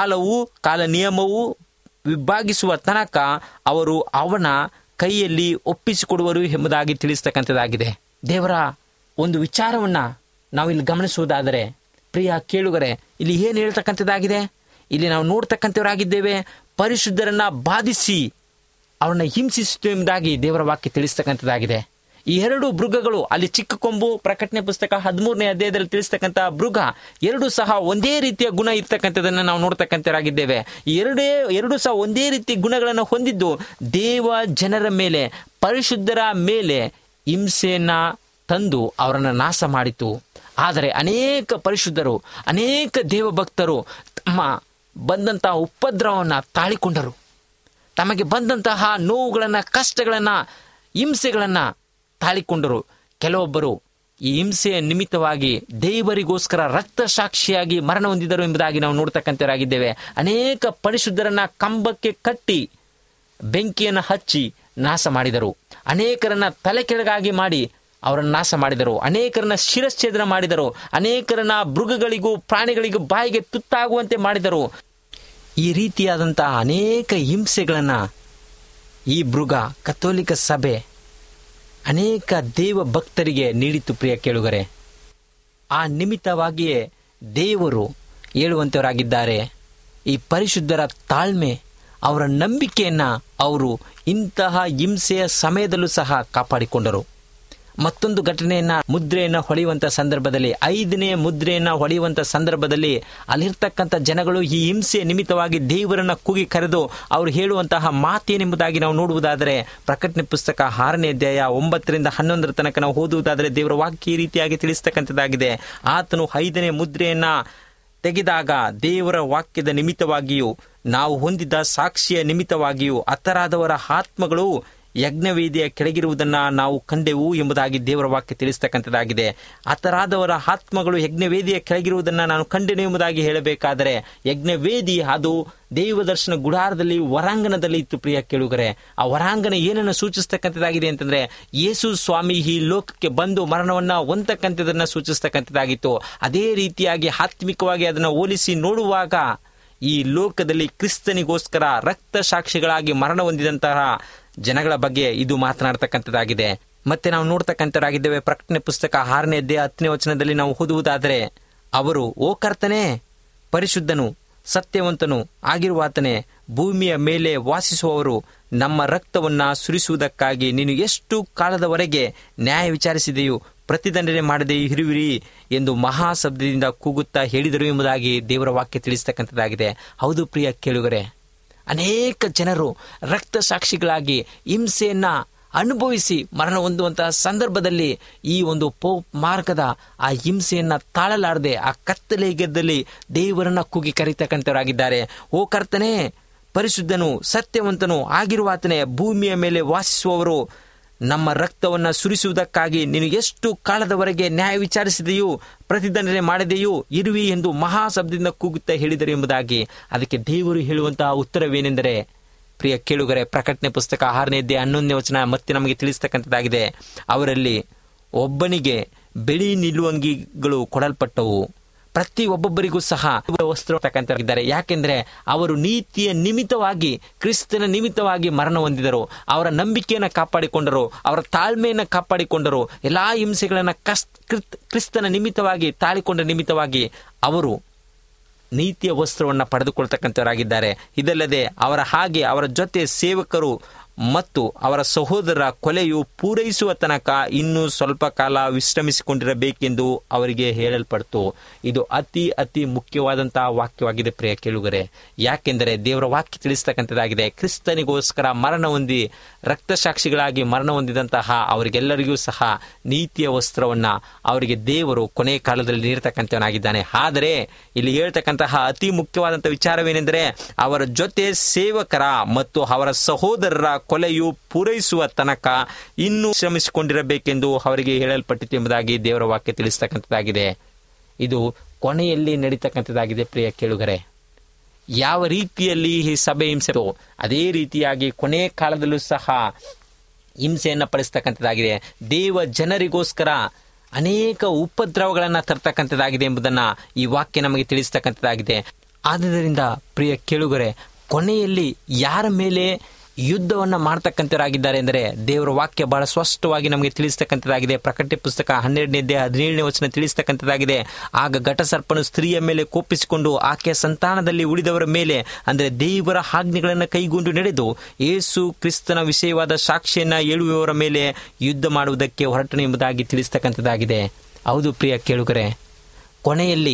ಕಾಲ ನಿಯಮವು ವಿಭಾಗಿಸುವ ತನಕ ಅವರು ಅವನ ಕೈಯಲ್ಲಿ ಒಪ್ಪಿಸಿಕೊಡುವರು ಎಂಬುದಾಗಿ ತಿಳಿಸ್ತಕ್ಕಂಥದ್ದಾಗಿದೆ. ದೇವರ ಒಂದು ವಿಚಾರವನ್ನು ನಾವು ಇಲ್ಲಿ ಗಮನಿಸುವುದಾದರೆ, ಪ್ರಿಯ ಕೇಳುಗರೆ, ಇಲ್ಲಿ ಏನು ಹೇಳ್ತಕ್ಕಂಥದ್ದಾಗಿದೆ? ಇಲ್ಲಿ ನಾವು ನೋಡ್ತಕ್ಕಂಥವರಾಗಿದ್ದೇವೆ, ಪರಿಶುದ್ಧರನ್ನ ಬಾಧಿಸಿ ಅವರನ್ನ ಹಿಂಸಿಸಿತು ಎಂಬುದಾಗಿ ದೇವರ ವಾಕ್ಯ ತಿಳಿಸ್ತಕ್ಕಂಥದ್ದಾಗಿದೆ. ಈ 2 ಮೃಗಗಳು, ಅಲ್ಲಿ ಚಿಕ್ಕ ಕೊಂಬು, ಪ್ರಕಟಣೆ ಪುಸ್ತಕ 13ನೇ ಅಧ್ಯಾಯದಲ್ಲಿ ತಿಳಿಸ್ತಕ್ಕಂಥ ಮೃಗ, ಎರಡೂ ಸಹ ಒಂದೇ ರೀತಿಯ ಗುಣ ಇರ್ತಕ್ಕಂಥದ್ದನ್ನು ನಾವು ನೋಡ್ತಕ್ಕಂಥರಾಗಿದ್ದೇವೆ. ಈ ಎರಡು ಸಹ ಒಂದೇ ರೀತಿ ಗುಣಗಳನ್ನು ಹೊಂದಿದ್ದು ದೇವ ಜನರ ಮೇಲೆ, ಪರಿಶುದ್ಧರ ಮೇಲೆ ಹಿಂಸೆಯನ್ನ ತಂದು ಅವರನ್ನು ನಾಶ ಮಾಡಿತು. ಆದರೆ ಅನೇಕ ಪರಿಶುದ್ಧರು, ಅನೇಕ ದೇವಭಕ್ತರು ತಮ್ಮ ಬಂದಂತಹ ಉಪದ್ರವವನ್ನು ತಾಳಿಕೊಂಡರು. ತಮಗೆ ಬಂದಂತಹ ನೋವುಗಳನ್ನು, ಕಷ್ಟಗಳನ್ನು, ಹಿಂಸೆಗಳನ್ನು ತಾಳಿಕೊಂಡರು. ಕೆಲವೊಬ್ಬರು ಈ ಹಿಂಸೆಯ ನಿಮಿತ್ತವಾಗಿ ದೇವರಿಗೋಸ್ಕರ ರಕ್ತ ಸಾಕ್ಷಿಯಾಗಿ ಮರಣ ಹೊಂದಿದರು ಎಂಬುದಾಗಿ ನಾವು ನೋಡ್ತಕ್ಕಂಥವರಾಗಿದ್ದೇವೆ. ಅನೇಕ ಪರಿಶುದ್ಧರನ್ನ ಕಂಬಕ್ಕೆ ಕಟ್ಟಿ ಬೆಂಕಿಯನ್ನು ಹಚ್ಚಿ ನಾಶ ಮಾಡಿದರು. ಅನೇಕರನ್ನ ತಲೆ ಕೆಳಗಾಗಿ ಮಾಡಿ ಅವರನ್ನು ನಾಶ ಮಾಡಿದರು. ಅನೇಕರನ್ನ ಶಿರಚ್ಛೇದನ ಮಾಡಿದರು. ಅನೇಕರನ್ನ ಮೃಗಗಳಿಗೂ ಪ್ರಾಣಿಗಳಿಗೂ ಬಾಯಿಗೆ ತುತ್ತಾಗುವಂತೆ ಮಾಡಿದರು. ಈ ರೀತಿಯಾದಂತಹ ಅನೇಕ ಹಿಂಸೆಗಳನ್ನು ಈ ಮೃಗ, ಕಥೋಲಿಕ ಸಭೆ ಅನೇಕ ದೇವ ಭಕ್ತರಿಗೆ ನೀಡಿತು. ಪ್ರಿಯ ಕೇಳುಗರೆ, ಆ ನಿಮಿತ್ತವಾಗಿಯೇ ದೇವರು ಹೇಳುವಂತವರಾಗಿದ್ದಾರೆ, ಈ ಪರಿಶುದ್ಧರ ತಾಳ್ಮೆ, ಅವರ ನಂಬಿಕೆಯನ್ನು ಅವರು ಇಂತಹ ಹಿಂಸೆಯ ಸಮಯದಲ್ಲೂ ಸಹ ಕಾಪಾಡಿಕೊಂಡರು. ಮತ್ತೊಂದು ಘಟನೆಯನ್ನ, ಮುದ್ರೆಯನ್ನು ಹೊಳೆಯುವಂಥ ಸಂದರ್ಭದಲ್ಲಿ, 5ನೇ ಮುದ್ರೆಯನ್ನು ಹೊಳೆಯುವಂಥ ಸಂದರ್ಭದಲ್ಲಿ ಅಲ್ಲಿರ್ತಕ್ಕಂಥ ಜನಗಳು ಈ ಹಿಂಸೆಯ ನಿಮಿತ್ತವಾಗಿ ದೇವರನ್ನ ಕೂಗಿ ಕರೆದು ಅವರು ಹೇಳುವಂತಹ ಮಾತೇನೆಂಬುದಾಗಿ ನಾವು ನೋಡುವುದಾದರೆ, ಪ್ರಕಟಣೆ ಪುಸ್ತಕ 6ನೇ ಅಧ್ಯಾಯ 9ರಿಂದ 11 ತನಕ ನಾವು ಓದುವುದಾದರೆ ದೇವರ ವಾಕ್ಯ ಈ ರೀತಿಯಾಗಿ ತಿಳಿಸ್ತಕ್ಕಂಥದ್ದಾಗಿದೆ. ಆತನು 5ನೇ ಮುದ್ರೆಯನ್ನ ತೆಗೆದಾಗ ದೇವರ ವಾಕ್ಯದ ನಿಮಿತ್ತವಾಗಿಯೂ ನಾವು ಹೊಂದಿದ್ದ ಸಾಕ್ಷಿಯ ನಿಮಿತ್ತವಾಗಿಯೂ ಹತರಾದವರ ಆತ್ಮಗಳು ಯಜ್ಞವೇದಿಯ ಕೆಳಗಿರುವುದನ್ನು ನಾವು ಕಂಡೆವು ಎಂಬುದಾಗಿ ದೇವರ ವಾಕ್ಯ ತಿಳಿಸ್ತಕ್ಕಂಥದ್ದಾಗಿದೆ. ಹತರಾದವರ ಆತ್ಮಗಳು ಯಜ್ಞವೇದಿಯ ಕೆಳಗಿರುವುದನ್ನು ನಾನು ಕಂಡೆನು ಎಂಬುದಾಗಿ ಹೇಳಬೇಕಾದರೆ, ಯಜ್ಞವೇದಿ ಅದು ದೇವದರ್ಶನ ಗುಡಾರದಲ್ಲಿ ಹೊರಾಂಗಣದಲ್ಲಿ ಇತ್ತು. ಪ್ರಿಯ ಕೇಳುಗರೆ, ಆ ಹೊರಾಂಗಣ ಏನನ್ನು ಸೂಚಿಸ್ತಕ್ಕಂಥದ್ದಾಗಿದೆ ಅಂತಂದ್ರೆ, ಯೇಸು ಸ್ವಾಮಿ ಈ ಲೋಕಕ್ಕೆ ಬಂದು ಮರಣವನ್ನ ಹೊಂದಕ್ಕಂಥದನ್ನ ಸೂಚಿಸ್ತಕ್ಕಂಥದ್ದಾಗಿತ್ತು. ಅದೇ ರೀತಿಯಾಗಿ ಆತ್ಮಿಕವಾಗಿ ಅದನ್ನು ಹೋಲಿಸಿ ನೋಡುವಾಗ ಈ ಲೋಕದಲ್ಲಿ ಕ್ರಿಸ್ತನಿಗೋಸ್ಕರ ರಕ್ತ ಸಾಕ್ಷಿಗಳಾಗಿ ಮರಣ ಹೊಂದಿದಂತಹ ಜನಗಳ ಬಗ್ಗೆ ಇದು ಮಾತನಾಡ್ತಕ್ಕಂಥದ್ದಾಗಿದೆ. ಮತ್ತೆ ನಾವು ನೋಡ್ತಕ್ಕಂಥರಾಗಿದ್ದೇವೆ, ಪ್ರಕಟಣೆ ಪುಸ್ತಕ 6ನೇ ಅಧ್ಯಾಯ 10ನೇ ವಚನದಲ್ಲಿ ನಾವು ಓದುವುದಾದರೆ, ಅವರು, ಓ ಕರ್ತನೇ, ಪರಿಶುದ್ಧನು ಸತ್ಯವಂತನು ಆಗಿರುವಾತನೇ, ಭೂಮಿಯ ಮೇಲೆ ವಾಸಿಸುವವರು ನಮ್ಮ ರಕ್ತವನ್ನ ಸುರಿಸುವುದಕ್ಕಾಗಿ ನೀನು ಎಷ್ಟು ಕಾಲದವರೆಗೆ ನ್ಯಾಯ ವಿಚಾರಿಸಿದೆಯೋ, ಪ್ರತಿದಂಡನೆ ಮಾಡದೆ ಇರುವಿರಿ ಎಂದು ಮಹಾಶಬ್ದದಿಂದ ಕೂಗುತ್ತಾ ಹೇಳಿದರು ಎಂಬುದಾಗಿ ದೇವರ ವಾಕ್ಯ ತಿಳಿಸ್ತಕ್ಕಂಥದ್ದಾಗಿದೆ. ಹೌದು ಪ್ರಿಯ ಕೇಳುಗರೆ, ಅನೇಕ ಜನರು ರಕ್ತ ಸಾಕ್ಷಿಗಳಾಗಿ ಹಿಂಸೆಯನ್ನ ಅನುಭವಿಸಿ ಮರಣ ಹೊಂದುವಂತಹ ಸಂದರ್ಭದಲ್ಲಿ ಈ ಒಂದು ಪೋಪ್ ಮಾರ್ಗದ ಆ ಹಿಂಸೆಯನ್ನ ತಾಳಲಾರದೆ ಆ ಕತ್ತಲೆಗೆದ್ದಲ್ಲಿ ದೇವರನ್ನ ಕೂಗಿ ಕರೀತಕ್ಕಂಥವರಾಗಿದ್ದಾರೆ. ಓ ಕರ್ತನೇ, ಪರಿಶುದ್ಧನು ಸತ್ಯವಂತನು ಆಗಿರುವಾತನೇ, ಭೂಮಿಯ ಮೇಲೆ ವಾಸಿಸುವವರು ನಮ್ಮ ರಕ್ತವನ್ನು ಸುರಿಸುವುದಕ್ಕಾಗಿ ನೀನು ಎಷ್ಟು ಕಾಲದವರೆಗೆ ನ್ಯಾಯ ವಿಚಾರಿಸಿದೆಯೋ, ಪ್ರತಿದಂಡನೆ ಮಾಡದೆಯೂ ಇರುವಿ ಎಂದು ಮಹಾಶಬ್ದದಿಂದ ಕೂಗುತ್ತಾ ಹೇಳಿದರು ಎಂಬುದಾಗಿ. ಅದಕ್ಕೆ ದೇವರು ಹೇಳುವಂತಹ ಉತ್ತರವೇನೆಂದರೆ, ಪ್ರಿಯ ಕೇಳುಗರೆ, ಪ್ರಕಟಣೆ ಪುಸ್ತಕ 6ನೇ ಅಧ್ಯಾಯ 11ನೇ ವಚನ ಮತ್ತೆ ನಮಗೆ ತಿಳಿಸ್ತಕ್ಕಂಥದ್ದಾಗಿದೆ. ಅವರಲ್ಲಿ ಒಬ್ಬನಿಗೆ ಬಿಳಿ ನಿಲುವಂಗಿಗಳು ಕೊಡಲ್ಪಟ್ಟವು, ಪ್ರತಿ ಒಬ್ಬೊಬ್ಬರಿಗೂ ಸಹ ವಸ್ತ್ರ ತಕ್ಕಂತಿದ್ದಾರೆ. ಯಾಕೆಂದ್ರೆ ಅವರು ನೀತಿಯ ನಿಮಿತ್ತವಾಗಿ, ಕ್ರಿಸ್ತನ ನಿಮಿತ್ತವಾಗಿ ಮರಣ ಹೊಂದಿದರು. ಅವರ ನಂಬಿಕೆಯನ್ನು ಕಾಪಾಡಿಕೊಂಡರು, ಅವರ ತಾಳ್ಮೆಯನ್ನು ಕಾಪಾಡಿಕೊಂಡರು. ಎಲ್ಲಾ ಹಿಂಸೆಗಳನ್ನ ಕ್ರಿಸ್ತನ ನಿಮಿತ್ತವಾಗಿ ತಾಳಿಕೊಂಡ ನಿಮಿತ್ತವಾಗಿ ಅವರು ನೀತಿಯ ವಸ್ತ್ರವನ್ನು ಪಡೆದುಕೊಳ್ತಕ್ಕಂಥವರಾಗಿದ್ದಾರೆ. ಇದಲ್ಲದೆ ಅವರ ಹಾಗೆ ಅವರ ಜೊತೆ ಸೇವಕರು ಮತ್ತು ಅವರ ಸಹೋದರರ ಕೊಲೆಯು ಪೂರೈಸುವ ತನಕ ಇನ್ನೂ ಸ್ವಲ್ಪ ಕಾಲ ವಿಶ್ರಮಿಸಿಕೊಂಡಿರಬೇಕೆಂದು ಅವರಿಗೆ ಹೇಳಲ್ಪಡ್ತು. ಇದು ಅತಿ ಅತಿ ಮುಖ್ಯವಾದಂತಹ ವಾಕ್ಯವಾಗಿದೆ ಪ್ರಿಯ ಕೇಳುಗರೆ. ಯಾಕೆಂದರೆ ದೇವರ ವಾಕ್ಯ ತಿಳಿಸ್ತಕ್ಕಂಥದ್ದಾಗಿದೆ, ಕ್ರಿಸ್ತನಿಗೋಸ್ಕರ ಮರಣ ಹೊಂದಿ ರಕ್ತಸಾಕ್ಷಿಗಳಾಗಿ ಮರಣ ಹೊಂದಿದಂತಹ ಅವರಿಗೆಲ್ಲರಿಗೂ ಸಹ ನೀತಿಯ ವಸ್ತ್ರವನ್ನ ಅವರಿಗೆ ದೇವರು ಕೊನೆ ಕಾಲದಲ್ಲಿ ನೀಡತಕ್ಕಂಥವನಾಗಿದ್ದಾನೆ. ಆದರೆ ಇಲ್ಲಿ ಹೇಳ್ತಕ್ಕಂತಹ ಅತಿ ಮುಖ್ಯವಾದಂತಹ ವಿಚಾರವೇನೆಂದರೆ, ಅವರ ಜೊತೆ ಸೇವಕರ ಮತ್ತು ಅವರ ಸಹೋದರರ ಕೊಲೆಯು ಪೂರೈಸುವ ತನಕ ಇನ್ನೂ ಶ್ರಮಿಸಿಕೊಂಡಿರಬೇಕೆಂದು ಅವರಿಗೆ ಹೇಳಲ್ಪಟ್ಟಿತು ಎಂಬುದಾಗಿ ದೇವರ ವಾಕ್ಯ ತಿಳಿಸ್ತಕ್ಕಂಥದ್ದಾಗಿದೆ. ಇದು ಕೊನೆಯಲ್ಲಿ ನಡೀತಕ್ಕಂಥದ್ದಾಗಿದೆ ಪ್ರಿಯ ಕೇಳುಗರೆ. ಯಾವ ರೀತಿಯಲ್ಲಿ ಈ ಸಭೆ ಹಿಂಸೆ ಅದೇ ರೀತಿಯಾಗಿ ಕೊನೆ ಕಾಲದಲ್ಲೂ ಸಹ ಹಿಂಸೆಯನ್ನು ಪಡಿಸ್ತಕ್ಕಂಥದ್ದಾಗಿದೆ. ದೇವ ಜನರಿಗೋಸ್ಕರ ಅನೇಕ ಉಪದ್ರವಗಳನ್ನು ತರ್ತಕ್ಕಂಥದ್ದಾಗಿದೆ ಎಂಬುದನ್ನು ಈ ವಾಕ್ಯ ನಮಗೆ ತಿಳಿಸ್ತಕ್ಕಂಥದ್ದಾಗಿದೆ. ಆದ್ದರಿಂದ ಪ್ರಿಯ ಕೇಳುಗರೆ, ಕೊನೆಯಲ್ಲಿ ಯಾರ ಮೇಲೆ ಯುದ್ಧವನ್ನು ಮಾಡ್ತಕ್ಕಂಥವರಾಗಿದ್ದಾರೆ ಎಂದರೆ ದೇವರ ವಾಕ್ಯ ಬಹಳ ಸ್ಪಷ್ಟವಾಗಿ ನಮಗೆ ತಿಳಿಸ್ತಕ್ಕಂಥದ್ದಾಗಿದೆ. ಪ್ರಕಟಣೆ ಪುಸ್ತಕ 12ನೇ ಅಧ್ಯಾಯ 17ನೇ ವಚನ ತಿಳಿಸ್ತಕ್ಕಂಥದ್ದಾಗಿದೆ. ಆಗ ಘಟಸರ್ಪನು ಸ್ತ್ರೀಯ ಮೇಲೆ ಕೋಪಿಸಿಕೊಂಡು ಆಕೆಯ ಸಂತಾನದಲ್ಲಿ ಉಳಿದವರ ಮೇಲೆ, ಅಂದರೆ ದೇವರ ಆಜ್ಞೆಗಳನ್ನು ಕೈಗೊಂಡು ನಡೆದು ಯೇಸು ಕ್ರಿಸ್ತನ ವಿಷಯವಾದ ಸಾಕ್ಷಿಯನ್ನ ಹೇಳುವವರ ಮೇಲೆ ಯುದ್ಧ ಮಾಡುವುದಕ್ಕೆ ಹೊರಟನು ಎಂಬುದಾಗಿ ತಿಳಿಸ್ತಕ್ಕಂಥದ್ದಾಗಿದೆ. ಹೌದು ಪ್ರಿಯ ಕೇಳುಗರೆ, ಕೊನೆಯಲ್ಲಿ